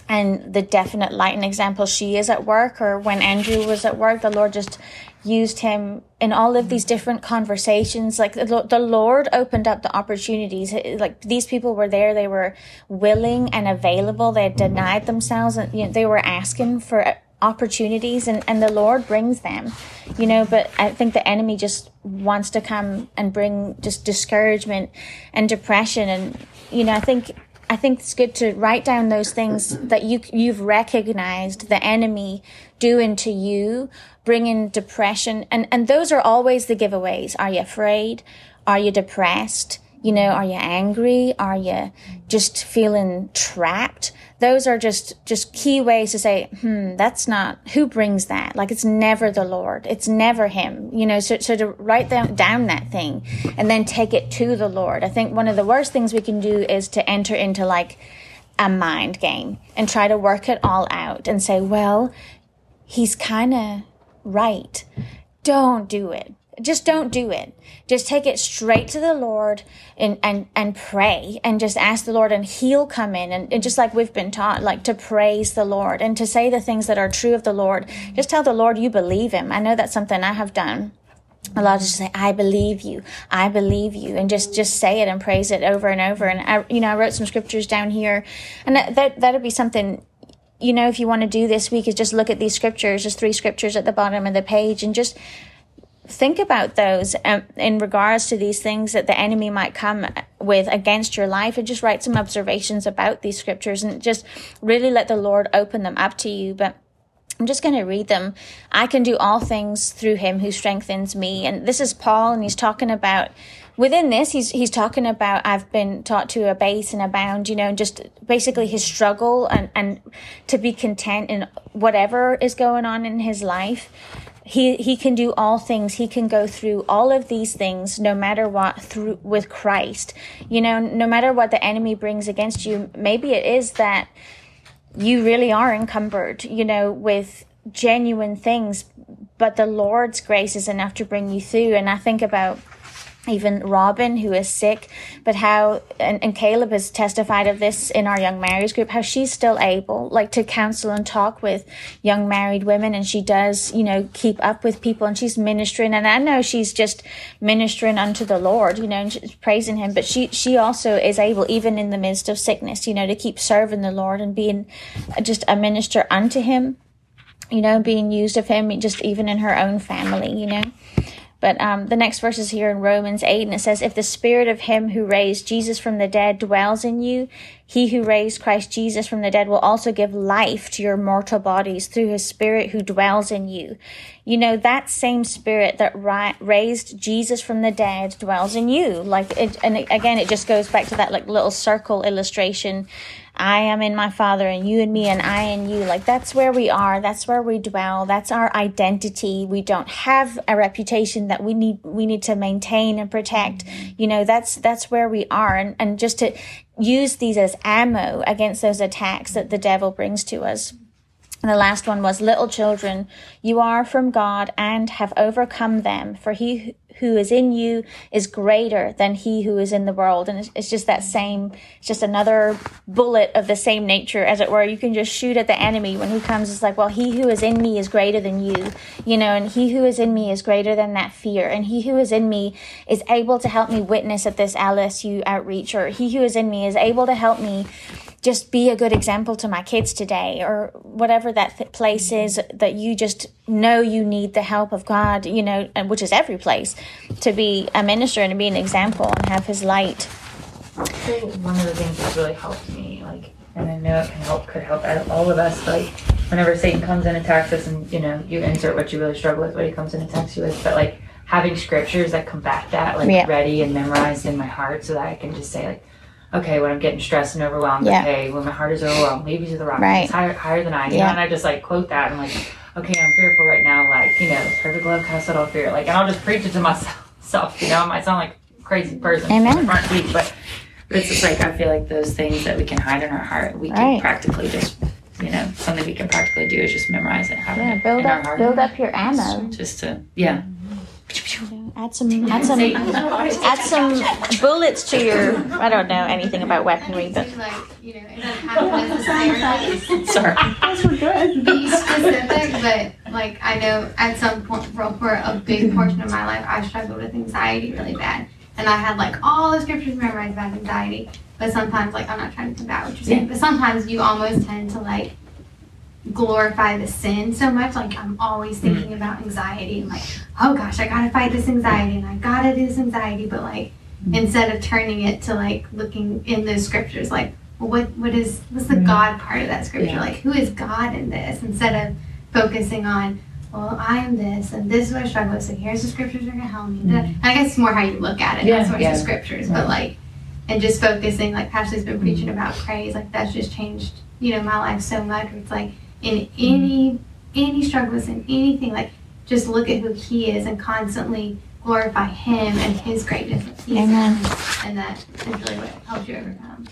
and the definite light and example she is at work, or when Andrew was at work, the Lord just used him in all of these different conversations. Like the, the Lord opened up the opportunities. Like these people were there, they were willing and available. They had denied themselves, and you know, they were asking for opportunities, and, and the Lord brings them, you know. But I think the enemy just wants to come and bring just discouragement and depression. And, you know, I think I think it's good to write down those things that you, you've recognized the enemy doing to you, bringing depression. And, and those are always the giveaways. Are you afraid? Are you depressed? You know, are you angry? Are you just feeling trapped? Those are just, just key ways to say, hmm, that's not, who brings that? Like, it's never the Lord. It's never him, you know, so, so to write down, down that thing and then take it to the Lord. I think one of the worst things we can do is to enter into like a mind game and try to work it all out and say, well, he's kind of right. Don't do it. Just don't do it. Just take it straight to the Lord and, and, and pray and just ask the Lord, and he'll come in. And, and just like we've been taught, like to praise the Lord and to say the things that are true of the Lord. Just tell the Lord you believe him. I know that's something I have done a lot, just say, I believe you. I believe you. And just, just say it and praise it over and over. And I, you know, I wrote some scriptures down here, and that, that, that'd be something, you know, if you want to do this week, is just look at these scriptures, just three scriptures at the bottom of the page, and just think about those um, in regards to these things that the enemy might come with against your life, and just write some observations about these scriptures and just really let the Lord open them up to you. But I'm just going to read them. I can do all things through him who strengthens me. And this is Paul, and he's talking about, within this, he's he's talking about, I've been taught to abase and abound, you know, and just basically his struggle and, and to be content in whatever is going on in his life. He he can do all things. He can go through all of these things, no matter what, through with Christ. You know, no matter what the enemy brings against you. Maybe it is that you really are encumbered, you know, with genuine things, but the Lord's grace is enough to bring you through. And I think about even Robin, who is sick, but how, and, and Caleb has testified of this in our young marrieds group, how she's still able, like, to counsel and talk with young married women, and she does, you know, keep up with people, and she's ministering, and I know she's just ministering unto the Lord, you know, and she's praising him, but she, she also is able, even in the midst of sickness, you know, to keep serving the Lord and being just a minister unto him, you know, being used of him, just even in her own family, you know. But um, the next verse is here in Romans eight, and it says, if the spirit of him who raised Jesus from the dead dwells in you, he who raised Christ Jesus from the dead will also give life to your mortal bodies through his spirit who dwells in you. You know, that same spirit that ri- raised Jesus from the dead dwells in you. Like, it, and again, it just goes back to that like little circle illustration. I am in my Father, and you in me, and I in you. Like, that's where we are. That's where we dwell. That's our identity. We don't have a reputation that we need, we need to maintain and protect. You know, that's, that's where we are. And, and just to use these as ammo against those attacks that the devil brings to us. And the last one was, little children, you are from God and have overcome them, for he who is in you is greater than he who is in the world. And it's, it's just that same, it's just another bullet of the same nature, as it were. You can just shoot at the enemy when he comes. It's like, well, he who is in me is greater than you, you know, and he who is in me is greater than that fear. And he who is in me is able to help me witness at this L S U outreach, or he who is in me is able to help me just be a good example to my kids today, or whatever that th- place is that you just know you need the help of God, you know, and which is every place, to be a minister and to be an example and have his light. I think one of the things that's really helped me, like, and I know it can help, could help all of us, like, whenever Satan comes in and attacks us, and, you know, you insert what you really struggle with, what he comes in and attacks you with, but, like, having scriptures that combat that, like, yeah. ready and memorized in my heart, so that I can just say, like, okay, when I'm getting stressed and overwhelmed, yeah. okay, when my heart is overwhelmed, maybe to the rock, right. it's higher, higher than I, you yeah. know, and I just, like, quote that, and, like, okay, I'm fearful right now, like, you know, perfect love casts out all fear, like, and I'll just preach it to myself, you know, I might sound like a crazy person Amen. in the front seat, but, but it's just, like, I feel like those things that we can hide in our heart, we can right. practically just, you know, something we can practically do is just memorize it, have yeah, it build in up, our heart. Build up your ammo. Just to, yeah. Mm-hmm. Add some, add some, add some bullets to your. I don't know anything about weaponry, but like, you know, it doesn't have to necessarily sorry, Those were good. be specific, but like I know at some point for, for a big portion of my life, I struggled with anxiety really bad, and I had like all the scriptures memorized about anxiety. But sometimes, like, I'm not trying to combat what you're saying, but sometimes you almost tend to like glorify the sin so much. Like I'm always thinking mm. about anxiety and like, oh gosh, I gotta fight this anxiety and I gotta do this anxiety. But like mm. instead of turning it to like looking in those scriptures, like, well, what what is what's the mm. God part of that scripture? Yeah. Like, who is God in this? Instead of focusing on, well, I am this and this is what I struggle with. So here's the scriptures that are gonna help me. Mm. And I guess it's more how you look at it, yeah, not so much yeah. the scriptures, right. but like, and just focusing, like Pastor's been preaching about praise. Like that's just changed, you know, my life so much. It's like, in any any struggles in anything, like just look at who he is and constantly glorify him and his greatness. Amen. And that is really what helps you overcome.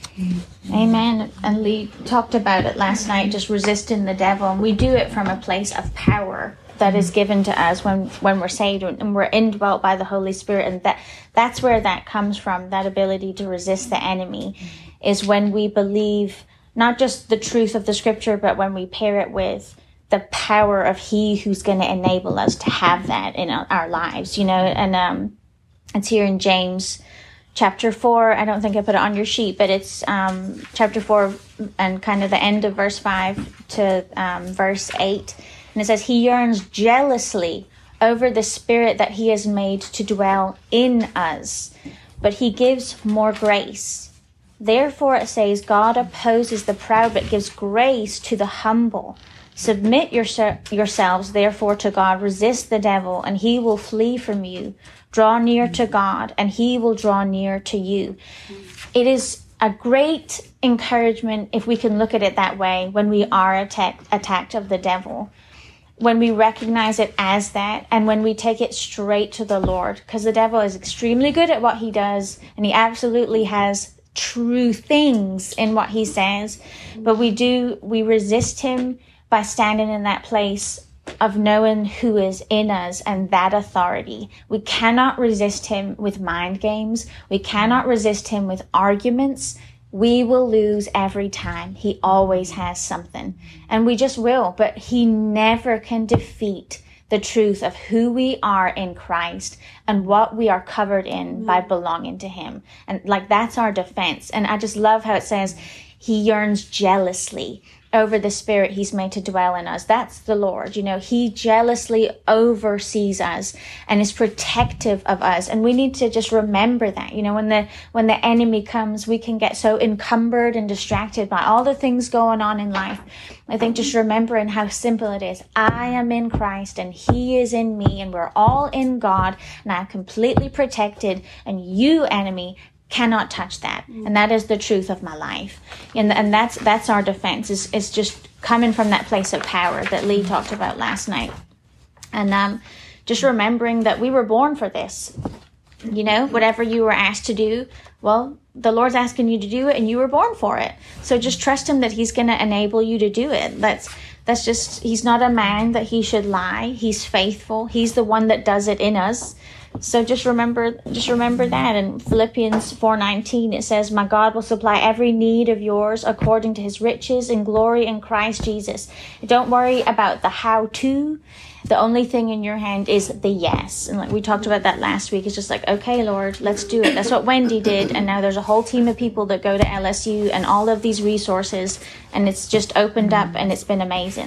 Amen. And Lee talked about it last night, just resisting the devil. And we do it from a place of power that is given to us when, when we're saved and we're indwelt by the Holy Spirit. And that that's where that comes from, that ability to resist the enemy, is when we believe not just the truth of the scripture, but when we pair it with the power of he who's going to enable us to have that in our lives, you know. And um, it's here in James chapter four. I don't think I put it on your sheet, but it's um, chapter four and kind of the end of verse five to um, verse eight. And it says, he yearns jealously over the spirit that he has made to dwell in us, but he gives more grace. Therefore, it says, God opposes the proud, but gives grace to the humble. Submit yourse- yourselves, therefore, to God. Resist the devil, and he will flee from you. Draw near to God, and he will draw near to you. It is a great encouragement, if we can look at it that way, when we are attacked, attacked of the devil, when we recognize it as that, and when we take it straight to the Lord, because the devil is extremely good at what he does, and he absolutely has true things in what he says, but we do we resist him by standing in that place of knowing who is in us and that authority. We cannot resist him with mind games. We cannot resist him with arguments. We will lose every time. He always has something, and we just will, but he never can defeat the truth of who we are in Christ and what we are covered in mm-hmm. by belonging to him. And like, that's our defense. And I just love how it says he yearns jealously over the spirit he's made to dwell in us. That's the Lord. You know, he jealously oversees us and is protective of us. And we need to just remember that, you know, when the, when the enemy comes, we can get so encumbered and distracted by all the things going on in life. I think just remembering how simple it is. I am in Christ and he is in me, and we're all in God, and I'm completely protected, and you, enemy, cannot touch that. And that is the truth of my life. And and that's that's our defense. Is it's just coming from that place of power that Lee talked about last night. And um, just remembering that we were born for this. You know, whatever you were asked to do, well, the Lord's asking you to do it, and you were born for it. So just trust him that he's going to enable you to do it. That's that's just, he's not a man that he should lie. He's faithful. He's the one that does it in us. So just remember, just remember that. In Philippians four nineteen, it says, my God will supply every need of yours according to his riches and glory in Christ Jesus. Don't worry about the how-to. The only thing in your hand is the yes. And like we talked about that last week, it's just like, okay, Lord, let's do it. That's what Wendy did. And now there's a whole team of people that go to L S U and all of these resources. And it's just opened up, and it's been amazing.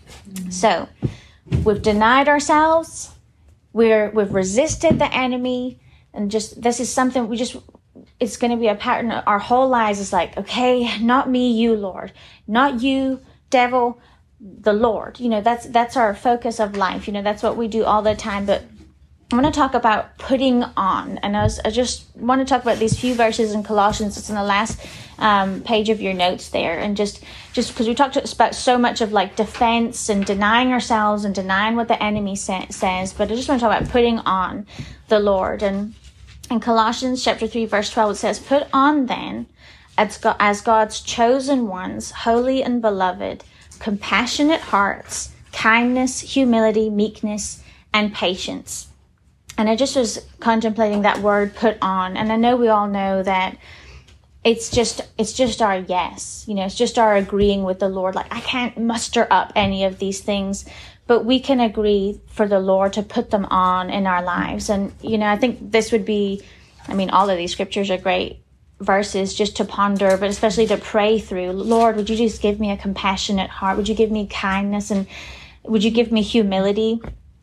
So we've denied ourselves. We're, we've resisted the enemy, and just, this is something we just, it's going to be a pattern. Our whole lives is like, okay, not me, you, Lord, not you, devil, the Lord. You know, that's, that's our focus of life. You know, that's what we do all the time. But I want to talk about putting on, and I, was, I just want to talk about these few verses in Colossians. It's in the last um, page of your notes there, and just just because we talked about so much of like defense and denying ourselves and denying what the enemy sa- says, but I just want to talk about putting on the Lord. And in Colossians chapter three, verse twelve, it says, "Put on then, as, God, as God's chosen ones, holy and beloved, compassionate hearts, kindness, humility, meekness, and patience." And I just was contemplating that word put on. And I know we all know that it's just it's just our yes. You know, it's just our agreeing with the Lord. Like, I can't muster up any of these things, but we can agree for the Lord to put them on in our lives. And, you know, I think this would be, I mean, all of these scriptures are great verses just to ponder, but especially to pray through. Lord, would you just give me a compassionate heart? Would you give me kindness? And would you give me humility?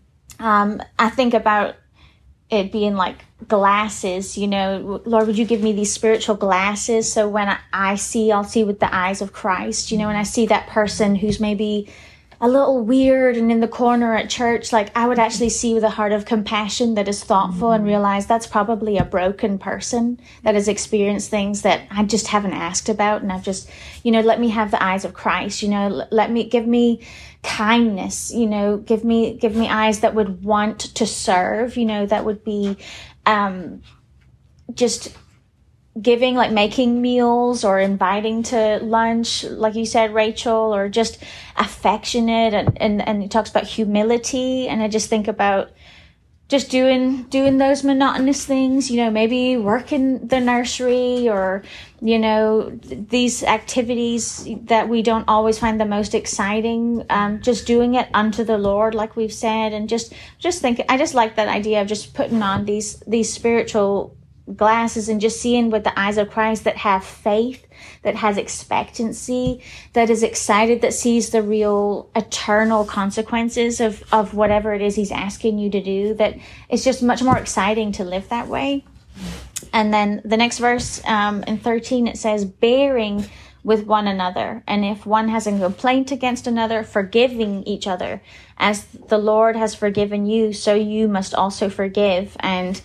Um, I think about it being like glasses, you know, Lord, would you give me these spiritual glasses? So when I, I see, I'll see with the eyes of Christ, you know, when I see that person who's maybe a little weird and in the corner at church, like I would actually see with a heart of compassion that is thoughtful and realize that's probably a broken person that has experienced things that I just haven't asked about. And I've just, you know, let me have the eyes of Christ, you know, let me, give me kindness, you know, give me, give me eyes that would want to serve, you know, that would be, um, just giving, like making meals or inviting to lunch, like you said, Rachel, or just affectionate. And, and, and it talks about humility. And I just think about just doing, doing those monotonous things, you know, maybe work in the nursery or, you know, these activities that we don't always find the most exciting, um, just doing it unto the Lord, like we've said. And just, just think, I just like that idea of just putting on these, these spiritual glasses and just seeing with the eyes of Christ that have faith, that has expectancy, that is excited, that sees the real eternal consequences of, of whatever it is he's asking you to do, that it's just much more exciting to live that way. And then the next verse, um, in thirteen, it says, bearing with one another. And if one has a complaint against another, forgiving each other. As the Lord has forgiven you, so you must also forgive. And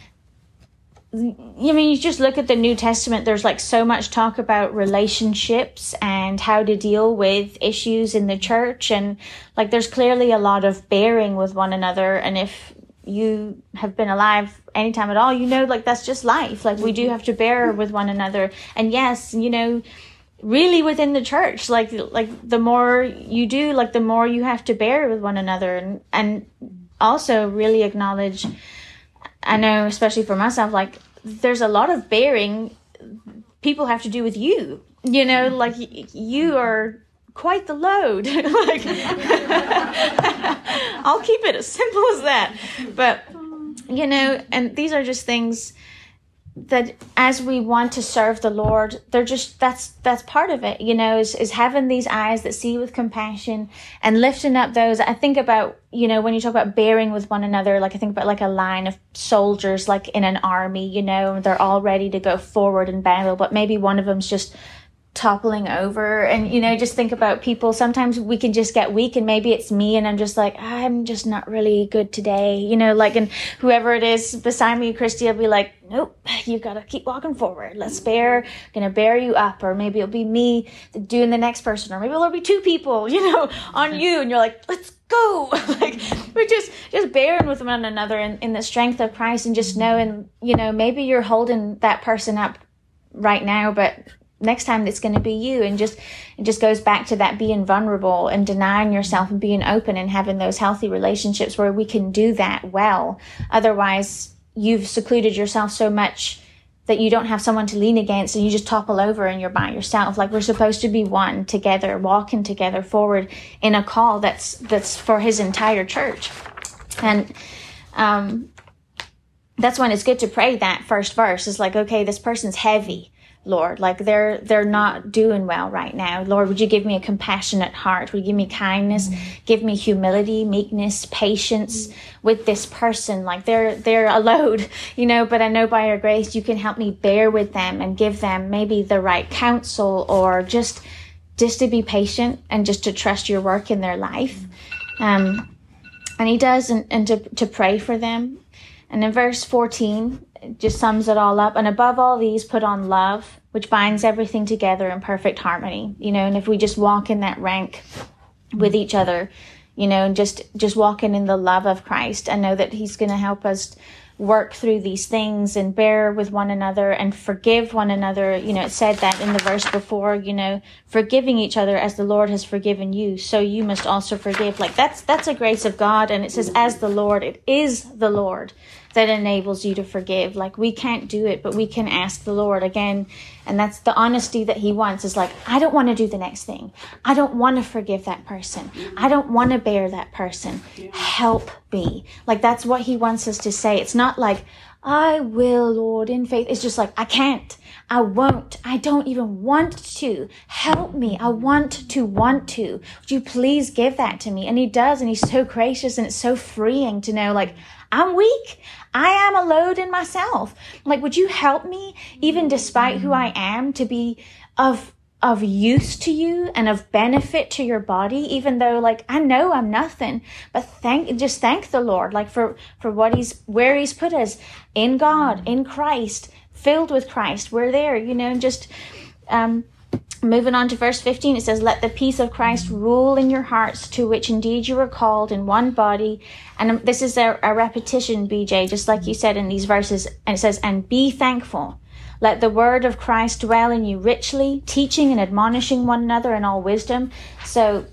I mean, you just look at the New Testament, there's like so much talk about relationships and how to deal with issues in the church. And like, there's clearly a lot of bearing with one another. And if you have been alive anytime at all, you know, like that's just life. Like we do have to bear with one another. And yes, you know, really within the church, like, like the more you do, like the more you have to bear with one another. And, and also really acknowledge, I know, especially for myself, like there's a lot of bearing people have to do with you, you know, like you are quite the load. Like, I'll keep it as simple as that. But, you know, and these are just things that as we want to serve the Lord, they're just, that's, that's part of it, you know, is, is having these eyes that see with compassion and lifting up those. I think about, you know, when you talk about bearing with one another, like I think about like a line of soldiers, like in an army, you know, they're all ready to go forward in battle, but maybe one of them's just toppling over. And, you know, just think about people. Sometimes we can just get weak, and maybe it's me and I'm just like, I'm just not really good today, you know, like, and whoever it is beside me, Christy, will be like, nope, you gotta keep walking forward. Let's bear, gonna bear you up. Or maybe it'll be me doing the next person, or maybe it'll be two people, you know, on you. And you're like, let's go. Like we're just, just bearing with one another in, in the strength of Christ, and just knowing, you know, maybe you're holding that person up right now, but next time it's going to be you. And just it just goes back to that being vulnerable and denying yourself and being open and having those healthy relationships where we can do that well. Otherwise, you've secluded yourself so much that you don't have someone to lean against, and you just topple over and you're by yourself. Like we're supposed to be one together, walking together forward in a call that's that's for his entire church. And um that's when it's good to pray that first verse. It's like, okay, this person's heavy, Lord, like they're they're not doing well right now. Lord, would you give me a compassionate heart? Would you give me kindness? Mm-hmm. Give me humility, meekness, patience mm-hmm. with this person. Like they're they're a load, you know, but I know by your grace you can help me bear with them and give them maybe the right counsel, or just just to be patient and just to trust your work in their life. Mm-hmm. Um, and he does, and, and to, to pray for them. And in verse fourteen, it just sums it all up. And above all these, put on love, which binds everything together in perfect harmony. You know, and if we just walk in that rank with each other, you know, and just, just walking in the love of Christ, I know that he's going to help us work through these things and bear with one another and forgive one another. You know, it said that in the verse before, you know, forgiving each other as the Lord has forgiven you, so you must also forgive. Like that's, that's a grace of God. And it says, as the Lord, it is the Lord. that enables you to forgive. Like, we can't do it, but we can ask the Lord again. And that's the honesty that he wants, is like, I don't want to do the next thing. I don't want to forgive that person. I don't want to bear that person. Help me. Like, that's what he wants us to say. It's not like, I will, Lord, in faith. It's just like, I can't. I won't. I don't even want to. Help me. I want to want to. Would you please give that to me? And he does. And he's so gracious, and it's so freeing to know, like, I'm weak. I am a load in myself. Like, would you help me, even despite who I am, to be of of use to you and of benefit to your body, even though, like, I know I'm nothing, but thank, just thank the Lord, like, for, for what he's, where he's put us in God, in Christ, filled with Christ. We're there, you know, just, um, moving on to verse fifteen, it says, let the peace of Christ rule in your hearts, to which indeed you were called in one body. And this is a, a repetition, B J, just like you said in these verses. And it says, and be thankful. Let the word of Christ dwell in you richly, teaching and admonishing one another in all wisdom. So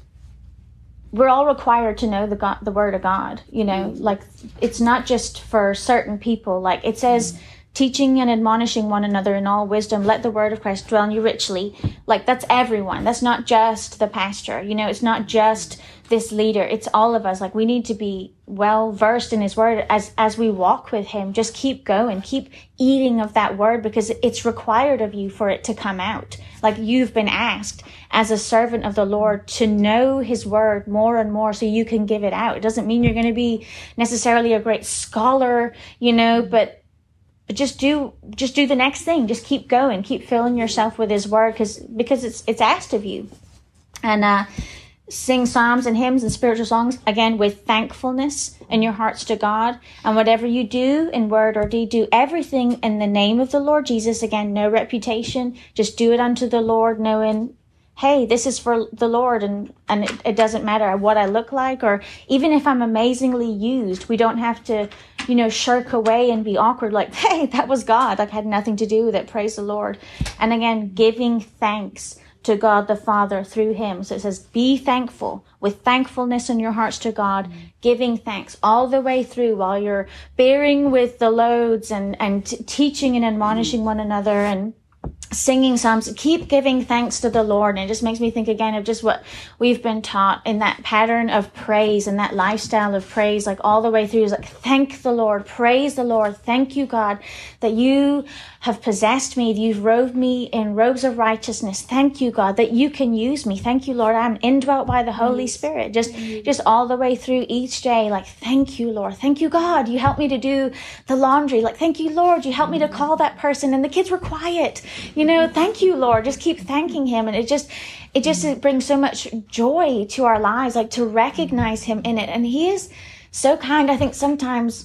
we're all required to know the God, the word of God, you know, like, it's not just for certain people. Like, it says, teaching and admonishing one another in all wisdom, let the word of Christ dwell in you richly. Like, that's everyone. That's not just the pastor. You know, it's not just this leader. It's all of us. Like, we need to be well versed in his word as, as we walk with him. Just keep going, keep eating of that word, because it's required of you for it to come out. Like, you've been asked as a servant of the Lord to know his word more and more so you can give it out. It doesn't mean you're going to be necessarily a great scholar, you know, but But just do, just do the next thing. Just keep going. Keep filling yourself with his word, because, because it's, it's asked of you. And, uh, sing psalms and hymns and spiritual songs, again, with thankfulness in your hearts to God. And whatever you do in word or deed, do everything in the name of the Lord Jesus. Again, no reputation. Just do it unto the Lord, knowing, hey, this is for the Lord, and, and it, it doesn't matter what I look like, or even if I'm amazingly used, we don't have to, you know, shirk away and be awkward, like, hey, that was God. Like, I had nothing to do with it. Praise the Lord. And again, giving thanks to God the Father through him. So it says, be thankful, with thankfulness in your hearts to God, mm-hmm. giving thanks all the way through while you're bearing with the loads and, and t- teaching and admonishing mm-hmm. one another and singing psalms. Keep giving thanks to the Lord. And it just makes me think again of just what we've been taught in that pattern of praise and that lifestyle of praise, like all the way through, is like, thank the Lord, praise the Lord. Thank you, God, that you have possessed me. You've robed me in robes of righteousness. Thank you, God, that you can use me. Thank you, Lord. I'm indwelt by the Holy yes. Spirit. Just, mm-hmm. just all the way through each day. Like, thank you, Lord. Thank you, God. You helped me to do the laundry. Like, thank you, Lord. You helped me to call that person and the kids were quiet. You know, thank you, Lord. Just keep thanking him. And it just, it just it brings so much joy to our lives, like to recognize him in it. And he is so kind. I think sometimes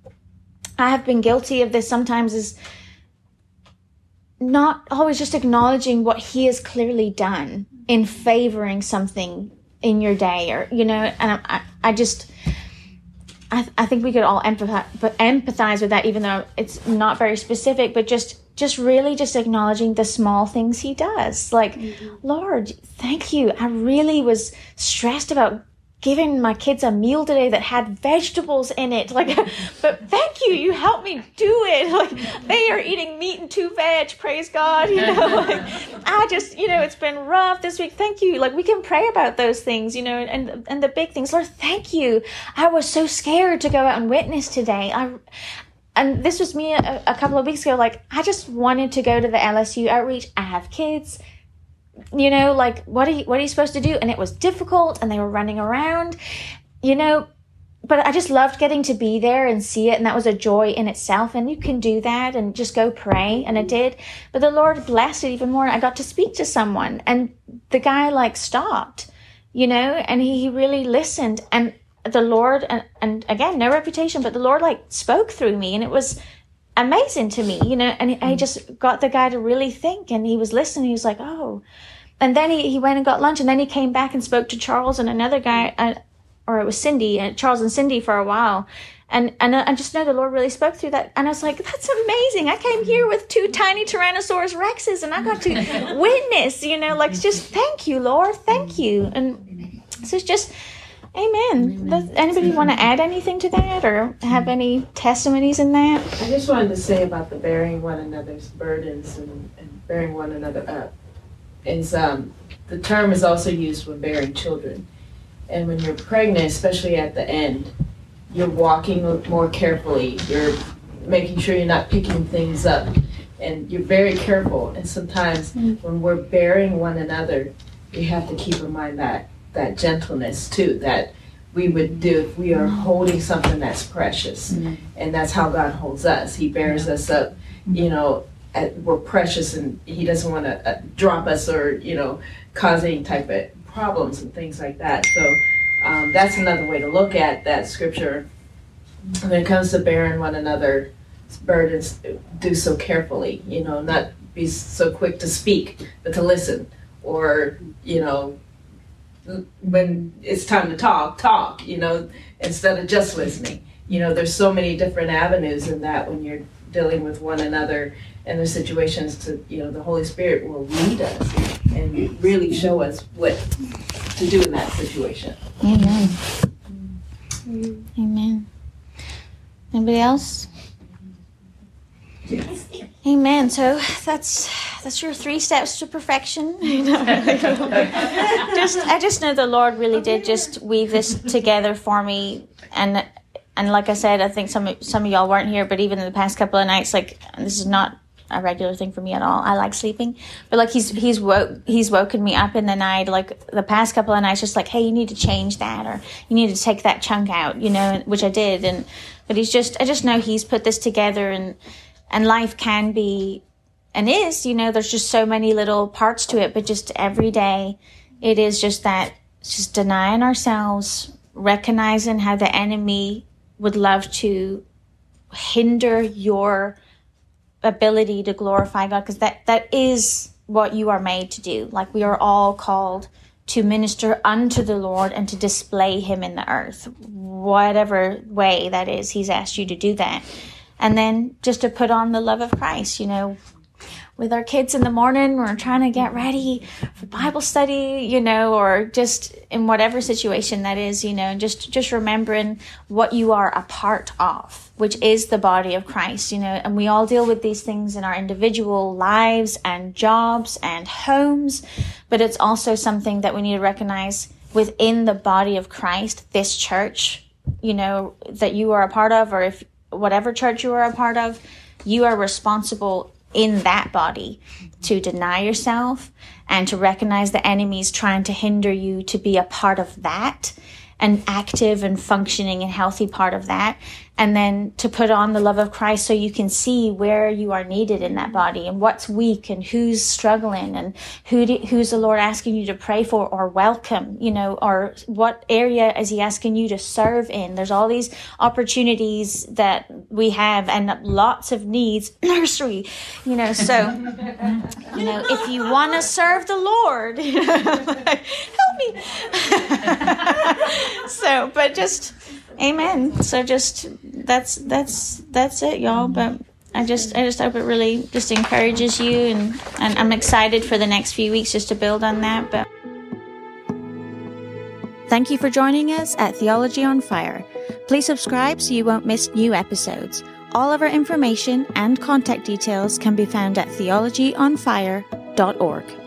I have been guilty of this sometimes, is not always just acknowledging what he has clearly done in favoring something in your day, or, you know, and I, I just, I, I think we could all empathize, but empathize with that, even though it's not very specific, but just, just really just acknowledging the small things he does. Like, mm-hmm. Lord, thank you. I really was stressed about giving my kids a meal today that had vegetables in it. Like, but thank you, you helped me do it. Like, they are eating meat and two veg, praise God. You know, like, I just, you know, it's been rough this week. Thank you. Like, we can pray about those things, you know, and, and the big things. Lord, thank you. I was so scared to go out and witness today. I, and this was me a, a couple of weeks ago. Like, I just wanted to go to the L S U outreach. I have kids. You know, like, what are you, what are you supposed to do? And it was difficult, and they were running around, you know, but I just loved getting to be there and see it. And that was a joy in itself. And you can do that and just go pray. And I did. But the Lord blessed it even more. I got to speak to someone, and the guy like stopped, you know, and he really listened. And the Lord, and, and again, no reputation, but the Lord like spoke through me, and it was amazing to me, you know, and I just got the guy to really think, and he was listening. He was like, oh, and then he, he went and got lunch, and then he came back and spoke to Charles and another guy, uh, or it was Cindy, uh, Charles and Cindy for a while. And, and I just know the Lord really spoke through that. And I was like, that's amazing. I came here with two tiny Tyrannosaurus Rexes, and I got to witness, you know, like, just thank you, Lord. Thank you. And so it's just, Amen. Does anybody want to add anything to that or have any testimonies in that? I just wanted to say about the bearing one another's burdens and, and bearing one another up. Is um, the term is also used when bearing children. And when you're pregnant, especially at the end, you're walking more carefully. You're making sure you're not picking things up. And you're very careful. And sometimes mm. when we're bearing one another, we have to keep in mind that that gentleness too, that we would do if we are holding something that's precious. Mm. And that's how God holds us. He bears yeah. us up, you know, at, we're precious, and he doesn't want to uh, drop us or, you know, cause any type of problems and things like that. So um, that's another way to look at that scripture. When it comes to bearing one another's burdens, do so carefully, you know, not be so quick to speak, but to listen. Or, you know, when it's time to talk, talk, you know, instead of just listening. You know, there's so many different avenues in that when you're dealing with one another, and there's situations to, you know, the Holy Spirit will lead us and really show us what to do in that situation. Amen. Amen. Anybody else? Yes. Amen. So that's that's your three steps to perfection. just I just know the Lord really did just weave this together for me, and and like I said, I think some of, some of y'all weren't here, but even in the past couple of nights, like, this is not a regular thing for me at all. I like sleeping, but like he's he's woke he's woken me up in the night, like the past couple of nights, just like, hey, you need to change that, or you need to take that chunk out, you know, which I did. And but he's just I just know he's put this together, and and life can be and is, you know, there's just so many little parts to it, but just every day it is just that, just denying ourselves, recognizing how the enemy would love to hinder your ability to glorify God, because that that is what you are made to do. Like, we are all called to minister unto the Lord and to display him in the earth, whatever way that is. He's asked you to do that. And then just to put on the love of Christ. You know, with our kids in the morning, we're trying to get ready for Bible study, you know, or just in whatever situation that is, you know, just, just remembering what you are a part of, which is the body of Christ, you know, and we all deal with these things in our individual lives and jobs and homes, but it's also something that we need to recognize within the body of Christ, this church, you know, that you are a part of, or if whatever church you are a part of, you are responsible in that body to deny yourself and to recognize the enemy's trying to hinder you to be a part of that, an active and functioning and healthy part of that. And then to put on the love of Christ so you can see where you are needed in that body and what's weak and who's struggling and who do, who's the Lord asking you to pray for or welcome, you know, or what area is he asking you to serve in. There's all these opportunities that we have and lots of needs. Nursery, you know, so, you know, if you want to serve the Lord, help me. So, but just... Amen. So just that's that's that's it, y'all. But I just I just hope it really just encourages you, and, and I'm excited for the next few weeks just to build on that. But thank you for joining us at Theology on Fire. Please subscribe so you won't miss new episodes. All of our information and contact details can be found at theology on fire dot org.